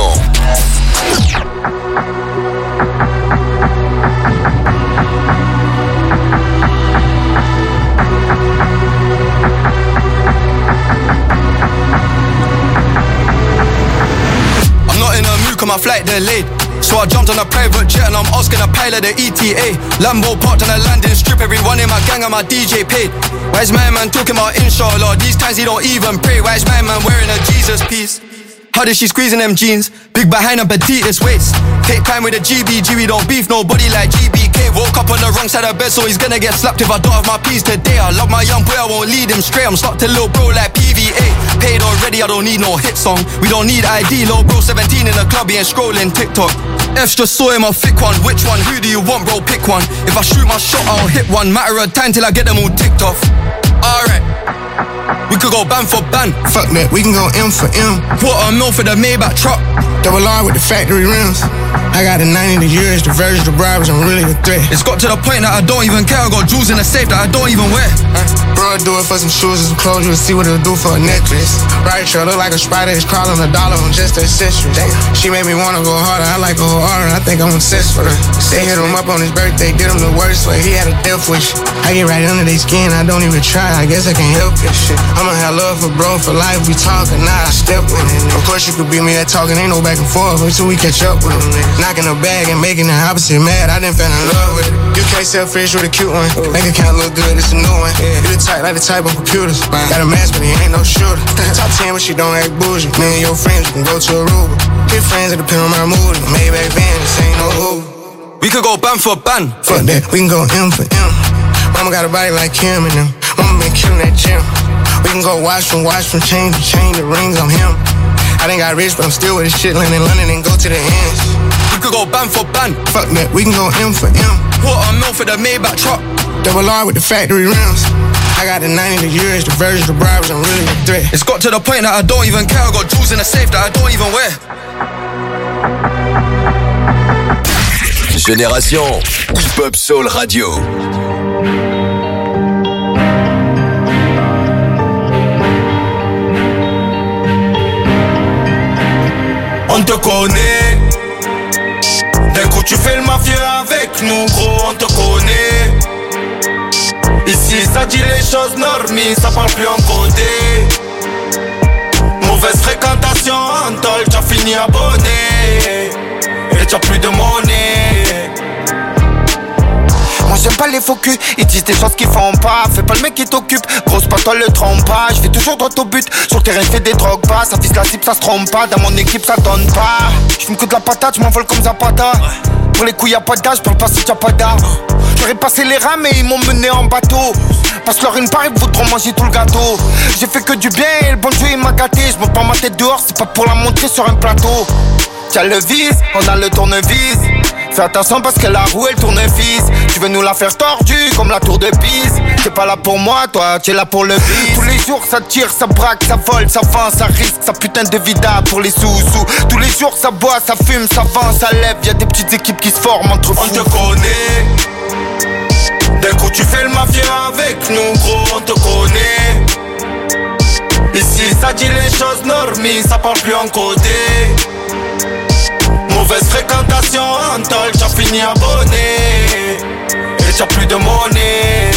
I'm not in a mood 'cause my flight delayed. So I jumped on a private jet and I'm asking a pilot the ETA. Lambo parked on a landing strip, everyone in my gang and my DJ paid. Why's my man talking about inshallah? These times he don't even pray. Why's my man wearing a Jesus piece? How did she squeezing them jeans? Big behind and petite this waist. Take time with a GBG, we don't beef nobody like GBK. Woke up on the wrong side of bed, so he's gonna get slapped if I don't have my peas today. I love my young boy, I won't lead him straight. I'm stuck to little bro like PVA. Paid already, I don't need no hit song. We don't need ID, little bro 17 in the club, he ain't scrolling TikTok. F just saw him a thick one, which one? Who do you want, bro? Pick one. If I shoot my shot, I'll hit one. Matter of time till I get them all ticked off. Alright. We could go ban for ban. Fuck that, we can go M for M. Quarter mil for the Maybach truck. Double R with the factory rims. I got the 90, the years, the verge, the bribes, I'm really a threat. It's got to the point that I don't even care. I got jewels in the safe that I don't even wear. Bro, I do it for some shoes and some clothes, you'll see what it'll do for a necklace. Right, sure, look like a spider, it's crawling $1 on just the accessories. She made me wanna go harder, I like her harder, I think I'm obsessed with her. They hit him up on his birthday, did him the worst way, he had a death wish. I get right under their skin, I don't even try, I guess I can't help this shit. I'ma have love for bro, for life, we talking, now I step with it. Of course you could beat me at talking, ain't no back and forth until we catch up with them. Knocking the bag and making the opposite mad, I done fell in love with it. You can't sell fish with a cute one, bank account look good, it's a new one. You the type like the type of computers, got a mask but he ain't no shooter. Top 10 but she don't act bougie, me and your friends, you can go to Aruba. Get friends that depend on my mood, Maybach van, this ain't no Uber. We could go ban for ban. Fuck that, we can go M for M. Mama got a body like Kim and them, mama been killing that gym. We can go watch from chain to chain, the rings on him. I done got rich, but I'm still with this shit, land in London and go to the ends. We could go ban for ban. Fuck that, we can go M for M. Quarter mil for the Maybach truck. Double R with the factory rims. I got the 90 the years, the version of bribes, I'm really a threat. It's got to the point that I don't even care. I got jewels in the safe that I don't even wear. Génération Hip-Hop Soul Radio. On te connaît. D'un coup tu fais le mafieux avec nous, gros, on te connaît. Ici ça dit les choses normies, ça parle plus en codé. Mauvaise fréquentation en tol, t'as fini abonné. Et t'as plus de monnaie. Moi j'aime pas les faux culs, ils disent des choses qu'ils font pas. Fais pas le mec qui t'occupe, grosse pas toi le trompe pas. Je vais toujours droit au but, sur le terrain je fais des drogues pas. Ça vise la cible, ça se trompe pas, dans mon équipe ça donne pas. Je me que de la patate, je m'envole comme Zapata. Pour les couilles y'a pas d'âge, parle pas si t'as pas d'armes. J'aurais passé les rames et ils m'ont mené en bateau. Parce que leur une part, ils voudront manger tout le gâteau. J'ai fait que du bien et le bon Dieu il m'a gâté. Je monte pas ma tête dehors, c'est pas pour la montrer sur un plateau. Tiens le vis, on a le tournevis. Fais attention parce que la roue elle tourne fils. Tu veux nous la faire tordue comme la tour de Pise. T'es pas là pour moi, toi, t'es là pour le bis. Tous les jours ça tire, ça braque, ça vole, ça vend, ça risque, ça putain de vida pour les sous-sous. Tous les jours ça boit, ça fume, ça vend, ça lève. Y'a des petites équipes qui se forment entre fous. On te connaît. D'un coup tu fais le mafieux avec nous, gros, on te connaît. Ici ça dit les choses normies, ça parle plus en codé. Mauvaise fréquentation en tol, t'as fini abonné. Et t'as plus de monnaie.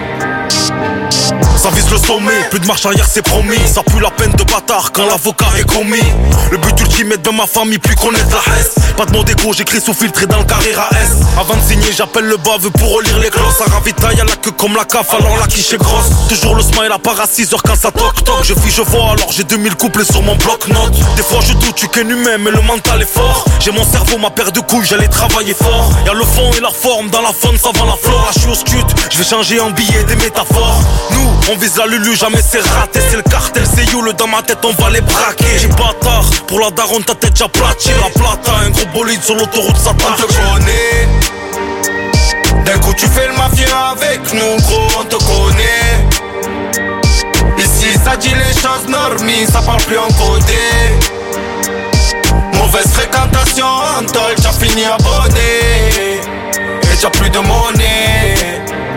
Ça vise le sommet, plus de marche arrière c'est promis. Ça pue la peine de bâtard quand l'avocat est commis. Le but ultime est de ma famille, puis connaître la Hesse. Pas de mon dégo, j'écris sous filtre et dans le carré AS. Avant de signer, j'appelle le bave pour relire les glosses. Ça ravitaille à la queue comme la CAF, alors la quiche est grosse. Toujours le smile à part à 6h quand ça toc toc. Je fiche, je vois, alors j'ai 2000 couplets sur mon bloc-notes. Des fois je doute, tu qu'un humain, mais le mental est fort. J'ai mon cerveau, ma paire de couilles, j'allais travailler fort. Y'a le fond et la forme, dans la faune, ça va la flore. Là je suis au scud, je vais changer en billets des métaphores. Nous, on vise la lulu, jamais c'est raté. C'est le cartel, c'est you, le dans ma tête, on va les braquer. J'ai bâtard, pour la daronne, ta tête déjà platée. La plata, un gros bolide sur l'autoroute, ça tâche. On te connaît. D'un coup tu fais le mafieux avec nous, gros, on te connaît. Ici ça dit les choses normies, ça parle plus en codé. Mauvaise fréquentation en tol, t'as fini abonné. Et t'as plus de monnaie.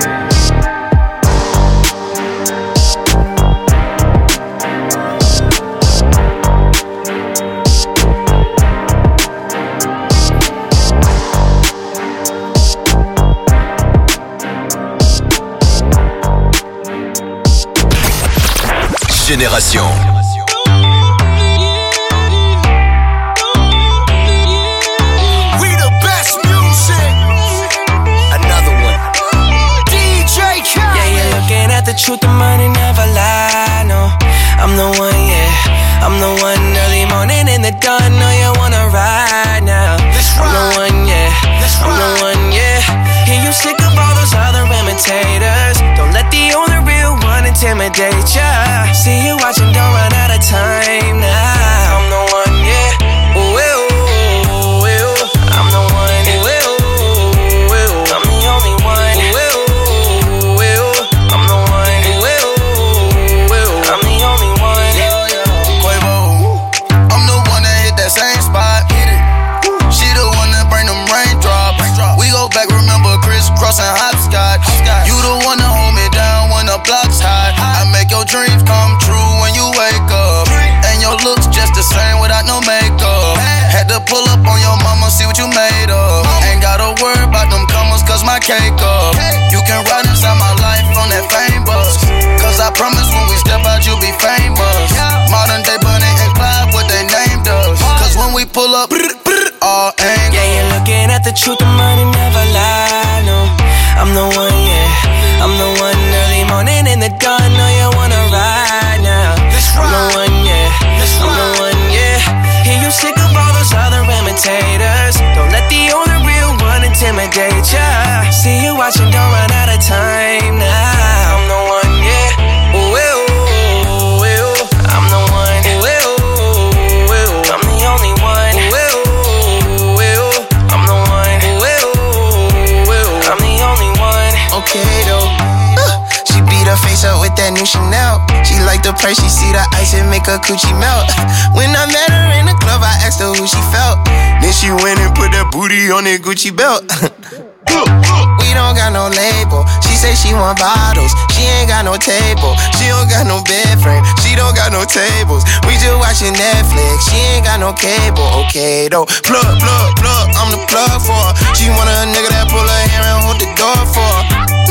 Génération. We the best music. Another one. DJ Khaled. Yeah, you're looking at the truth, the money never lie. No, I'm the one, yeah. I'm the one early morning in the dawn. No, you wanna ride now. I'm the one, yeah. I'm the one, yeah. Hear you sick of all those other imitators. Don't let the only real one intimidate ya. See you watching, don't run out of time now. I'm the one, yeah. Ooh, ooh, ooh, ooh. I'm the one, ooh, ooh, ooh. I'm the only one, ooh, ooh, ooh. I'm the one, ooh, ooh, ooh. I'm the only one. Quavo, I'm the one that hit that same spot. She the one that bring them raindrops. We go back, remember crisscross and hopscotch. You the one that hold me down when the block's hot. I make your dreams come true when you wake up. And your looks just the same without no makeup. Had to pull up on your mama, see what you made of. Ain't gotta worry about them commas, cause my cake up. You can ride inside my life on that fame bus. Cause I promise when we step out, you'll be famous. Modern day Bunny and Clyde, what they named us. Cause when we pull up, all angles. Yeah, you're looking at the truth, the money never lie, no. I'm the one, yeah. I'm the one early morning in the dawn. No, you wanna ride now. I'm the one, yeah. I'm the one, yeah. Hear you sick of all those other imitators. Don't let the only real one intimidate ya. See you watching, don't run out of time now. I'm the one, yeah. Ooh, ooh, ooh. I'm the one, ooh, ooh, ooh. I'm the only one, ooh, ooh, ooh. I'm the one, ooh, She like the price, she see the ice and make her coochie melt. When I met her in the club, I asked her who she felt. Then she went and put that booty on that Gucci belt. We don't got no label. She say she want bottles. She ain't got no table. She don't got no bed frame. She don't got no tables. We just watching Netflix. She ain't got no cable. Okay though. Plug, plug, plug. I'm the plug for her. She want a nigga that pull her hair and hold the door for her.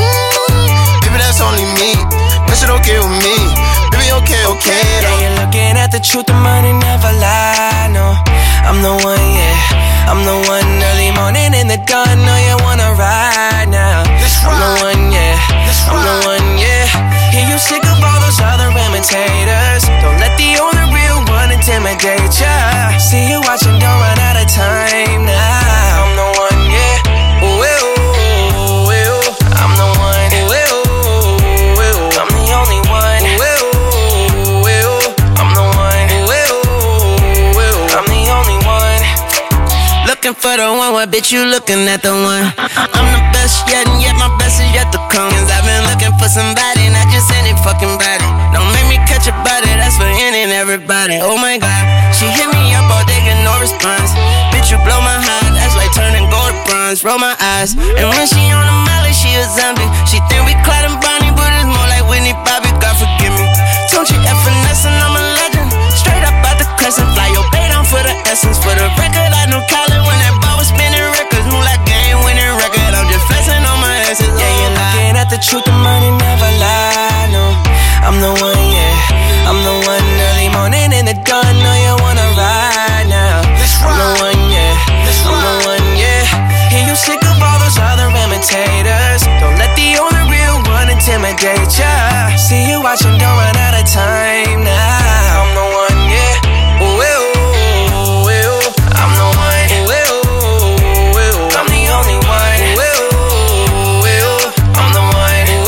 Baby, that's only me. That shit okay with me. Baby, okay, okay though. Yeah, you're looking at the truth, the money never lie. No, I'm the one, yeah. I'm the one early morning in the dawn. Know you wanna ride now. I'm the one, yeah. I'm the one, yeah. Hear you sick of all those other imitators. Don't let the only real one intimidate ya. See you watching, don't run out of time now. I'm the one, yeah. Ooh, ooh, ooh, ooh. I'm the one. Ooh, ooh, ooh. I'm the only one. Ooh, ooh, ooh. I'm the one. Ooh, ooh, ooh. I'm the only one. Looking for the one, what bitch you looking at the one? I'm the best yet, and yet my best is yet to come. Cause I've been looking for somebody, not just any fucking body. Don't make me catch a body, that's for any and everybody. Oh my god, she hit me up all day, get no response. Bitch, you blow my heart, that's like turning gold to bronze. Roll my eyes, and when she on the molly, she a zombie. She think we Clyde and Bonnie, but it's more like Whitney Bobby, God forgive me. Don't you F finesse, and I'm a legend. Straight up out the crescent, fly your bait on for the essence. For the record, I knew Colin when that ball was spinning records. Move like game winning record, I'm just flexing on my asses. Yeah, you're looking at the truth, the money never lie. No, I'm the one, yeah. I'm the one early morning in the dawn. Know you wanna ride now. I'm the one, yeah. I'm the one, yeah. Hear you sick of all those other imitators. Don't let the only real one intimidate ya. See you watching, don't run out of time now. I'm the one, yeah. Ooh, ooh, ooh, ooh. I'm the one. Ooh, ooh, ooh. I'm the only one. Ooh, ooh, ooh. I'm the one. Ooh,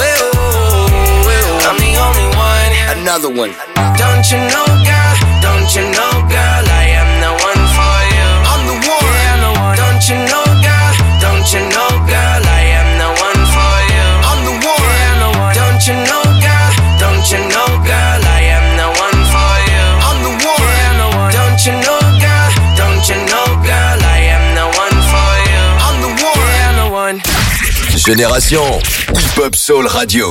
ooh, ooh. I'm the only one. Another one. Don't you know, girl? Don't you know, girl? I am the one for you. I'm the one. Yeah, I'm the one. Don't you know, girl? Don't you know, girl? I am the one for you. I'm the one. Yeah, I'm the one. Don't you know, girl? Don't you know, girl? I am the one for you. I'm the one. Yeah, I'm the one. Don't you know, girl? Don't you know, girl? I am the one for you. I'm the one. Yeah, I'm the one. Génération Hip Hop Soul Radio.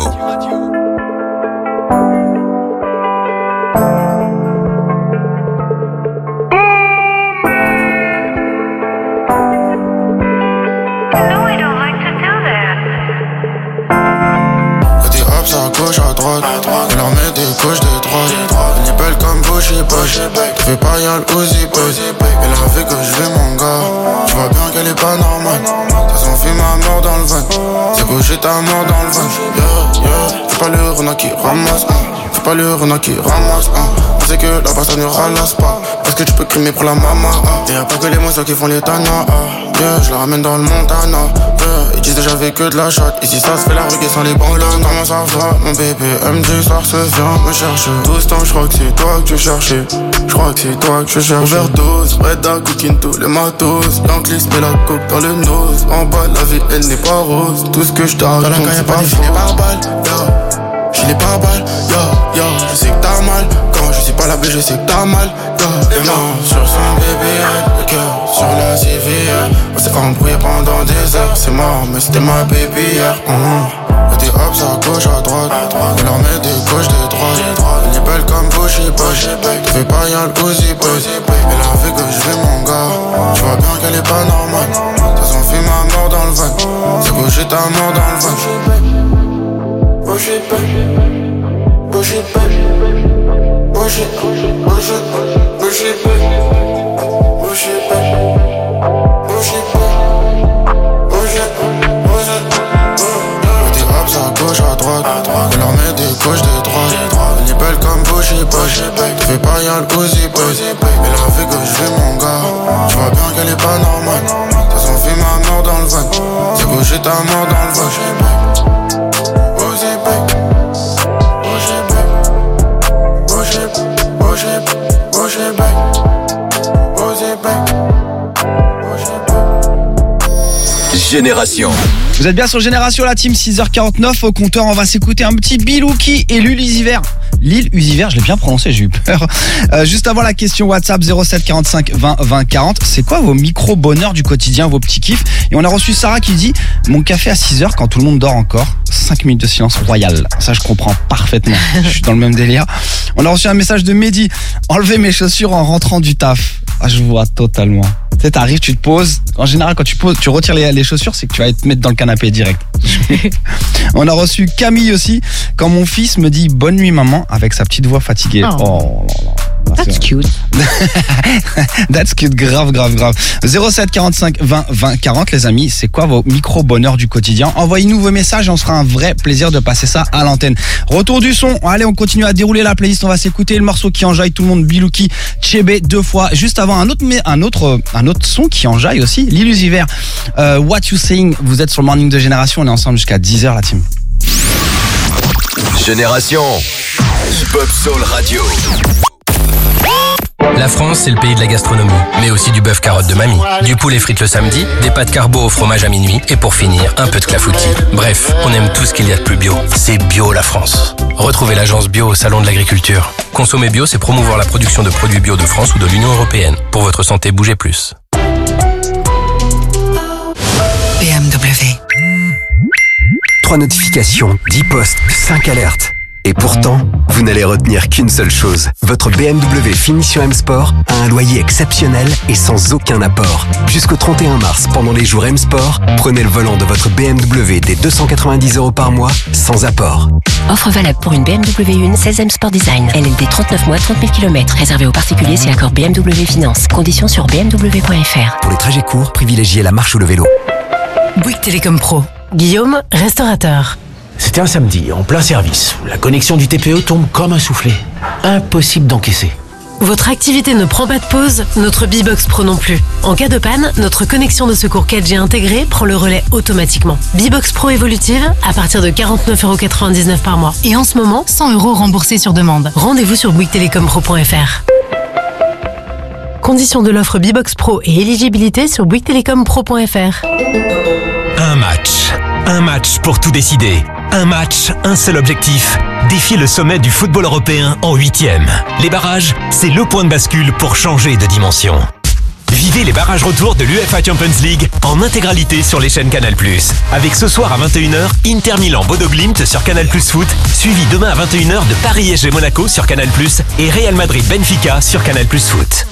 À gauche, à droite, on leur met des gauches, des droites. Elle est belle comme Bushy Bush. Tu fais pas y'a l'Uzi Buzz. Elle a fait que je vais mon gars. Tu vois bien qu'elle est pas normale. Ça s'en fait ma mort dans le van. C'est que j'ai ta mort dans le van. Yeah, yeah. Fais pas le renard qui ramasse. Fais pas le renard qui ramasse. On sait que là-bas ça ne ralasse pas. Parce que tu peux crimer pour la maman. Y'a pas que les monstres qui font les tanas. Yeah, je la ramène dans le Montana. Yeah, ils disent déjà avec que de la chatte. Ici ça se fait la rue sans les bandes. Comment ça va mon bébé? MJ soir se vient me chercher. 12 ans, je crois que c'est toi que tu cherchais. Je crois que c'est toi que tu cherches. Overdose, Red à cooking tous les matos. L'anglais met la coke dans le nose. En bas la vie elle n'est pas rose. Tout ce que je t'arrive dans la caille, y'a pas des filets par balle. Yeah. J'ai les par balles, yo, yo. Je sais que t'as mal. Quand je suis pas là, je sais que t'as mal. Les mains sur son bébé, le cœur sur la civière. On s'est embrouillé pendant des heures. C'est mort, mais c'était ma baby hier. Y'a des hops à gauche, à droite. On leur met des gauches, des droites. Elle est belle comme Bushy Bush. Tu fais pas y'a l'Uzi Buzz. Elle a fait que je vais mon gars. Tu vois bien qu'elle est pas normale. Ça s'en fait ma mort dans le van. C'est que j'ai ta mort dans le van. Bushy Bush. Bushy Bush. Bushy Bush. Bushy Bush. Bushy Bush. Bushy à gauche, à droite. On leur met des gauches, des droites. Elle est belle comme Bushy Bush. Tu fais pas y'a l'Uzi Buzz. Elle a fait que je vais mon gars. Tu vois bien qu'elle est pas normale. Ça s'en fait ma mort dans le van. C'est que j'ai ta mort dans le van. Bushy Bush. Bushy Bush. Bushy Bush. Bushy Bush. Génération. Vous êtes bien sur Génération, la team 6h49 au compteur. On va s'écouter un petit Bilouki et Lulisiver Lil Uzi Vert, je l'ai bien prononcé, j'ai eu peur. Juste avant la question WhatsApp 07 45 20 20 40, c'est quoi vos micro-bonheurs du quotidien, vos petits kiffs? Et on a reçu Sarah qui dit, mon café à 6h quand tout le monde dort encore, 5 minutes de silence royal. Ça, je comprends parfaitement. Je suis dans le même délire. On a reçu un message de Mehdi, enlever mes chaussures en rentrant du taf. Ah, je vois totalement. Tu sais, t'arrives, tu te poses. En général, quand tu retires les chaussures, c'est que tu vas te mettre dans le canapé direct. On a reçu Camille aussi, quand mon fils me dit bonne nuit maman avec sa petite voix fatiguée. Oh là là. That's cute. That's cute, grave. 07 45 20 20 40, les amis, c'est quoi vos micro-bonheurs du quotidien? Envoyez-nous vos messages et on se fera un vrai plaisir de passer ça à l'antenne. Retour du son, allez, on continue à dérouler la playlist, on va s'écouter le morceau qui enjaille tout le monde, Bilouki, Chebe 2 fois. Juste avant, un autre son qui enjaille aussi, Lil Uzi Vert, What You Saying. Vous êtes sur le Morning de Génération, on est ensemble jusqu'à 10h la team. Génération Hip-Hop Soul Radio. La France, c'est le pays de la gastronomie, mais aussi du bœuf carotte de mamie, du poulet frites le samedi, des pâtes carbo au fromage à minuit, et pour finir, un peu de clafoutis. Bref, on aime tout ce qu'il y a de plus bio. C'est bio la France. Retrouvez l'agence bio au Salon de l'Agriculture. Consommer bio, c'est promouvoir la production de produits bio de France ou de l'Union Européenne. Pour votre santé, bougez plus. BMW. 3 notifications, 10 posts, 5 alertes. Et pourtant, vous n'allez retenir qu'une seule chose. Votre BMW Finition M Sport a un loyer exceptionnel et sans aucun apport. Jusqu'au 31 mars, pendant les jours M Sport, prenez le volant de votre BMW dès 290 € par mois, sans apport. Offre valable pour une BMW 1 16e Sport Design. LLD 39 mois, 30 000 km. Réservé aux particuliers si accord BMW Finance. Conditions sur bmw.fr. Pour les trajets courts, privilégiez la marche ou le vélo. Bouygues Télécom Pro. Guillaume, restaurateur. C'était un samedi, en plein service. La connexion du TPE tombe comme un soufflet. Impossible d'encaisser. Votre activité ne prend pas de pause, notre B-Box Pro non plus. En cas de panne, notre connexion de secours 4G intégrée prend le relais automatiquement. B-Box Pro évolutive à partir de 49,99 € par mois. Et en ce moment, 100 € remboursés sur demande. Rendez-vous sur bouyguestelecom-pro.fr. Conditions de l'offre B-Box Pro et éligibilité sur bouyguestelecom-pro.fr. Un match pour tout décider. Un match, un seul objectif. Défier le sommet du football européen en 8e. Les barrages, c'est le point de bascule pour changer de dimension. Vivez les barrages retour de l'UEFA Champions League en intégralité sur les chaînes Canal+. Avec ce soir à 21h, Inter Milan Bodo Glimt sur Canal+ Foot, suivi demain à 21h de Paris SG Monaco sur Canal+, et Real Madrid Benfica sur Canal+ Foot.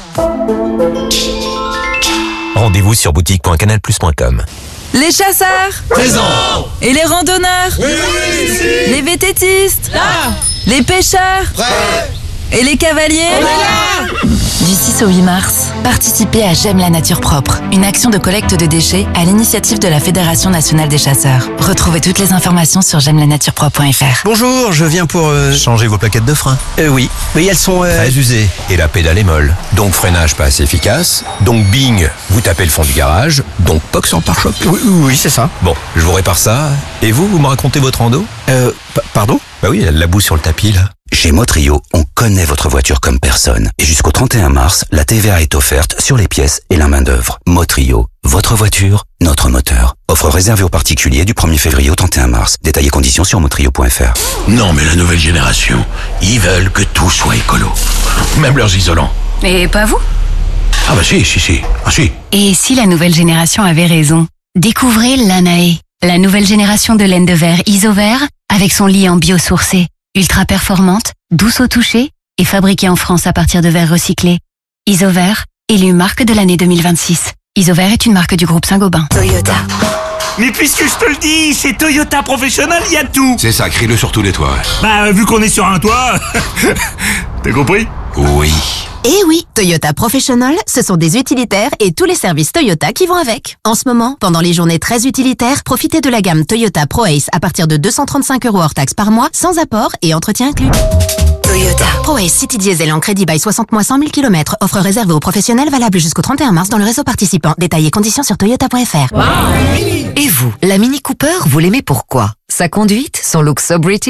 Rendez-vous sur boutique.canalplus.com. Les chasseurs présents. Et les randonneurs oui. Les vététistes là. Les pêcheurs prêts. Et les cavaliers on est là. Du 6 au 8 mars, participez à J'aime la nature propre, une action de collecte de déchets à l'initiative de la Fédération nationale des chasseurs. Retrouvez toutes les informations sur j'aimelanaturePropre.fr. Bonjour, je viens pour changer vos plaquettes de frein. Oui, elles sont très usées et la pédale est molle. Donc freinage pas assez efficace. Donc bing, vous tapez le fond du garage. Donc POC sans pare-choc. Oui, c'est ça. Bon, je vous répare ça. Et vous me racontez votre rando? Pardon? Bah oui, la boue sur le tapis là. Chez Motrio, on connaît votre voiture comme personne. Et jusqu'au 31 mars, la TVA est offerte sur les pièces et la main-d'œuvre. Motrio, votre voiture, notre moteur. Offre réservée aux particuliers du 1er février au 31 mars. Détails et conditions sur motrio.fr. Non, mais la nouvelle génération, ils veulent que tout soit écolo. Même leurs isolants. Et pas vous? Ah bah si. Ah si. Et si la nouvelle génération avait raison? Découvrez Lanae, la nouvelle génération de laine de verre Isover, avec son lit en biosourcé. Ultra performante, douce au toucher et fabriquée en France à partir de verre recyclé. Isover, élue marque de l'année 2026. Isover est une marque du groupe Saint-Gobain. Toyota. Mais puisque je te le dis, c'est Toyota Professionnel, il y a tout. C'est ça, crie-le sur tous les toits. Bah, vu qu'on est sur un toit, t'as compris? Oui. Eh oui, Toyota Professionnal, ce sont des utilitaires et tous les services Toyota qui vont avec. En ce moment, pendant les journées très utilitaires, profitez de la gamme Toyota ProAce à partir de 235 € hors taxe par mois, sans apport et entretien inclus. Toyota. ProAce City Diesel en crédit by 60 mois 100 000 km. Offre réservée aux professionnels valable jusqu'au 31 mars dans le réseau participant. Détails et conditions sur toyota.fr. Et vous, la Mini Cooper, vous l'aimez pourquoi? Sa conduite, son look so British?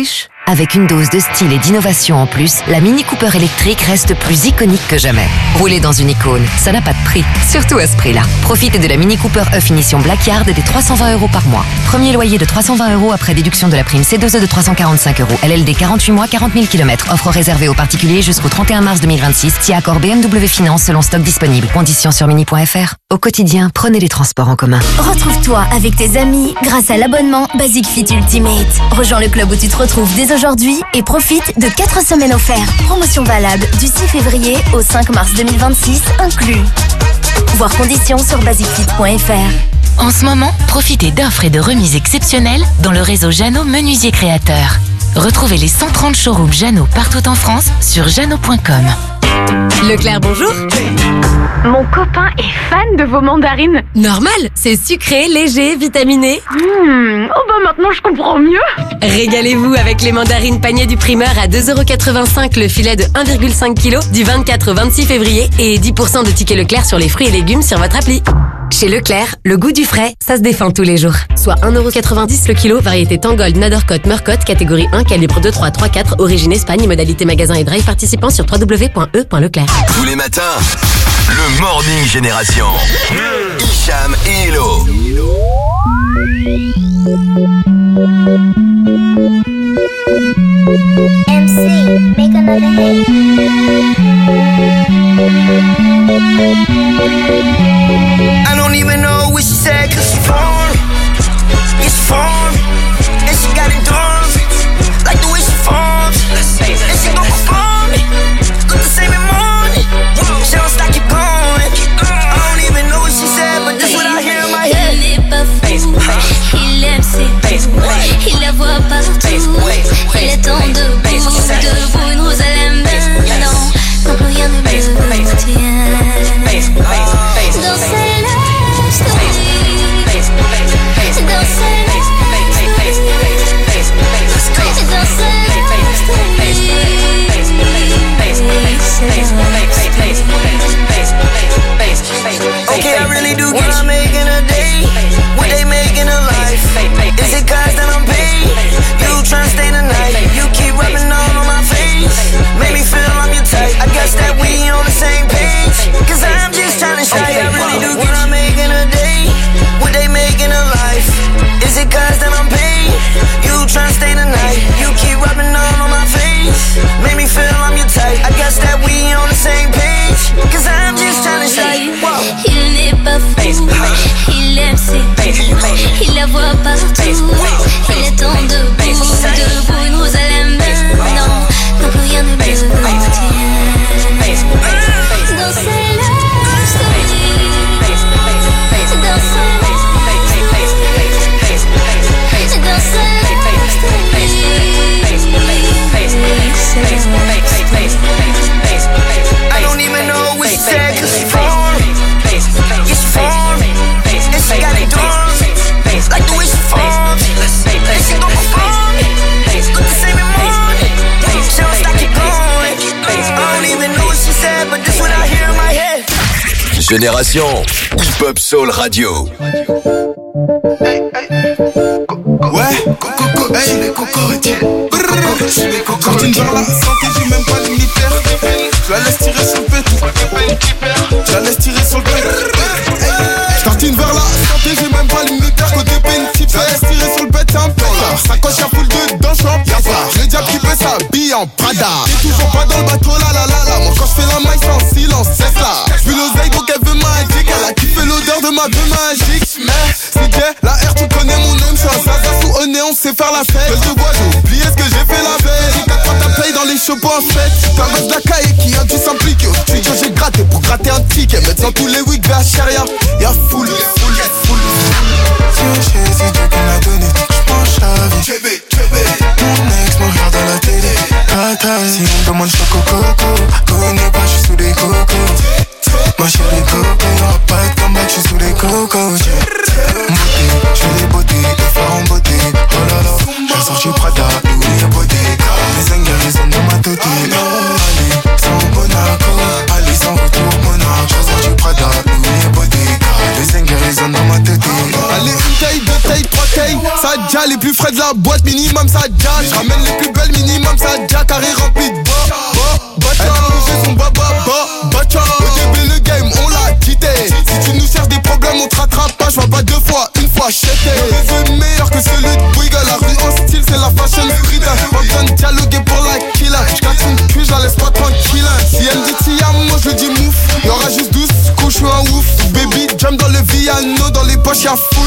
Avec une dose de style et d'innovation en plus, la Mini Cooper électrique reste plus iconique que jamais. Rouler dans une icône, ça n'a pas de prix, surtout à ce prix-là. Profitez de la Mini Cooper E Finition Black Yard des 320 € par mois. Premier loyer de 320 € après déduction de la prime C2E de 345 €. LLD 48 mois, 40 000 km. Offre réservée aux particuliers jusqu'au 31 mars 2026. Si accord BMW Finance selon stock disponible. Conditions sur mini.fr. Au quotidien, prenez les transports en commun. Retrouve-toi avec tes amis grâce à l'abonnement Basic Fit Ultimate. Rejoins le club où tu te retrouves dès aujourd'hui et profite de 4 semaines offertes. Promotion valable du 6 février au 5 mars 2026 inclus. Voir conditions sur basicfit.fr. En ce moment, profitez d'offres et de remises exceptionnelles dans le réseau Jeannot Menuisier Créateur. Retrouvez les 130 showrooms Jeannot partout en France sur jeannot.com. Leclerc, bonjour. Mon copain est fan de vos mandarines. Normal, c'est sucré, léger, vitaminé. Oh bah maintenant je comprends mieux. Régalez-vous avec les mandarines panier du primeur à 2,85 € le filet de 1,5 kg du 24 au 26 février et 10% de tickets Leclerc sur les fruits et légumes sur votre appli. Chez Leclerc, le goût du frais, ça se défend tous les jours. Soit 1,90 € le kilo, variété Tangold, Nadorcote, Meurcotte, catégorie 1, calibre 2, 3, 3, 4, origine Espagne, modalité magasin et drive participant sur www.e.leclerc. Tous les matins, le Morning Génération. Hicham et Hello. MC, make another hit. I don't even know what she said, cause she foreign. It's foreign. And she got it done. Like the way she forms. And she gon' perform it. Look the same in morning. She don't stop, keep going. I don't even know what she said, but this what I hear in my head. Il n'est pas fou, il aime ses coups, il la voit partout. Il est en debout, une rose à la main. Non, plus rien ne le tient. Dans ses love stories, dans ses love stories, dans ses love stories. Okay, I really do get I'm making a day. What they making a life? Is it cause that I'm paid? You tryna stay the night. You keep rubbing on my face. Make me feel I'm your type. I guess that we on the same page. Cause I'm just tryna show you I really do get I'm making a day. What they making a life? Is it cause that I'm paid? You tryna stay the night. You keep rubbing on my face. Make me feel I'm your type. I guess that we on the same page. Cause I'm just tryna show you. Il n'est pas fou, il aime ses coups, il la voit partout. Il est en debout, une rose à la main. Non, plus rien ne le tient. Dans ses love stories, dans ses love stories, dans ses love stories. I don't even know what she said, cause she foreign. It's foreign. And she got it done. Like the way she forms. And she gon' perform it. Look the same in morning. She don't stop, keep going. I don't even know what she said, but this what I hear in my head. Génération Hip Hop Soul Radio. Ouais, coco, hey, les cocoretiers. Sortine vers la santé, j'ai même pas limitaire. Je la laisse tirer sur le pétou. Je la laisse tirer sur le pétou. Sortine vers la santé, j'ai même pas limitaire. Côté pénitif, je la laisse tirer sur le pétou, c'est un pétard. Ça coche à foule dedans, j'suis en piafard. Le diable qui peut s'habiller en Prada. T'es toujours pas dans le bateau, la. Moi quand j'fais la maille, c'est en silence, c'est ça. J'veux l'oseille, donc elle veut magique. Elle a kiffé l'odeur de ma bœuf magique. C'est gay, la R, tu connais mon nom. J'suis un zaza sous au néon, c'est faire la fête. Je te vois, j'ai oublié ce que j'ai fait la veille. J'ai 4 fois ta paye dans les shows en fête. T'as un gosse de la caille qui a dû s'impliquer au studio. J'ai gratté pour gratter un ticket. Maintenant tous les week vers Charia. Y'a full. C'est Dieu qui m'a donné, j'penche la vie. Mon ex me regarde à la télé. Tata, si on me demande j'fais coco. Connais pas, j'suis sous des cocos. Moi j'ai des cocos, y'aura pas de comeback, j'suis sous des cocos. Beauté, j'ai des beautés, des phares en beauté. Oh là là, j'ai sorti Prada, Louis et beauté. Les zingers sont dans ma tête. Allez, sans Monaco, allez sans retour Monaco. J'ai sorti Prada, Louis et beauté. Les zingers sont dans ma tête. Allez, une taille, deux tailles, trois tailles. Ça Dia, les plus frais de la boîte, minimum ça dia. J'ramène les plus belles, minimum ça dia. Carré rempli de bacha, j'ai son bacha. Le début, le game, on l'a quitté. Si tu nous cherches des problèmes, on te rattrape pas. J'vois pas deux fois, une fois chété. Le vœu meilleur que celui de Bouygues. La rue en style, c'est la fashion street. Pas besoin de dialoguer pour la killer. J'casse une cul, j'la laisse pas tranquille. Si elle me dit Tiam, moi je dis mouf. Y'aura juste 12 coups, j'suis un ouf. Baby, jump dans le Viano, dans les poches y'a full.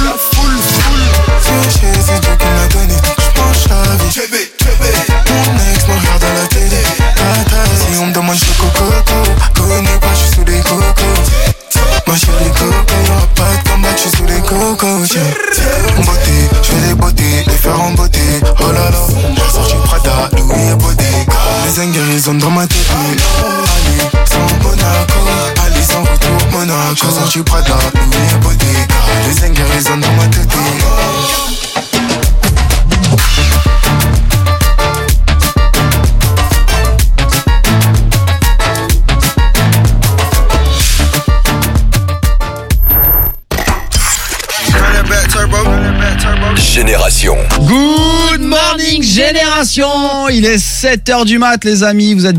C'est Dieu qui m'a donné. J'penche la vie. Mon ex me regarde à la télé. Si on me demande j'suis coco, connais pas, j'suis sous les cocos. Moi chérie coco, y'aura pas de combat, j'suis sous les cocos. En beauté, j'fais des beautés, les faire en beauté. Oh là là, j'ai sorti Prada, Louis et Bottega. Les zingers ils ont dans ma tête. Allez, sans Monaco, allez sans retour Monaco. J'ai sorti Prada, Louis et Bottega. Les zingers ils ont dans ma tête. Génération. Good morning Génération. Il est 7h du mat les amis, vous êtes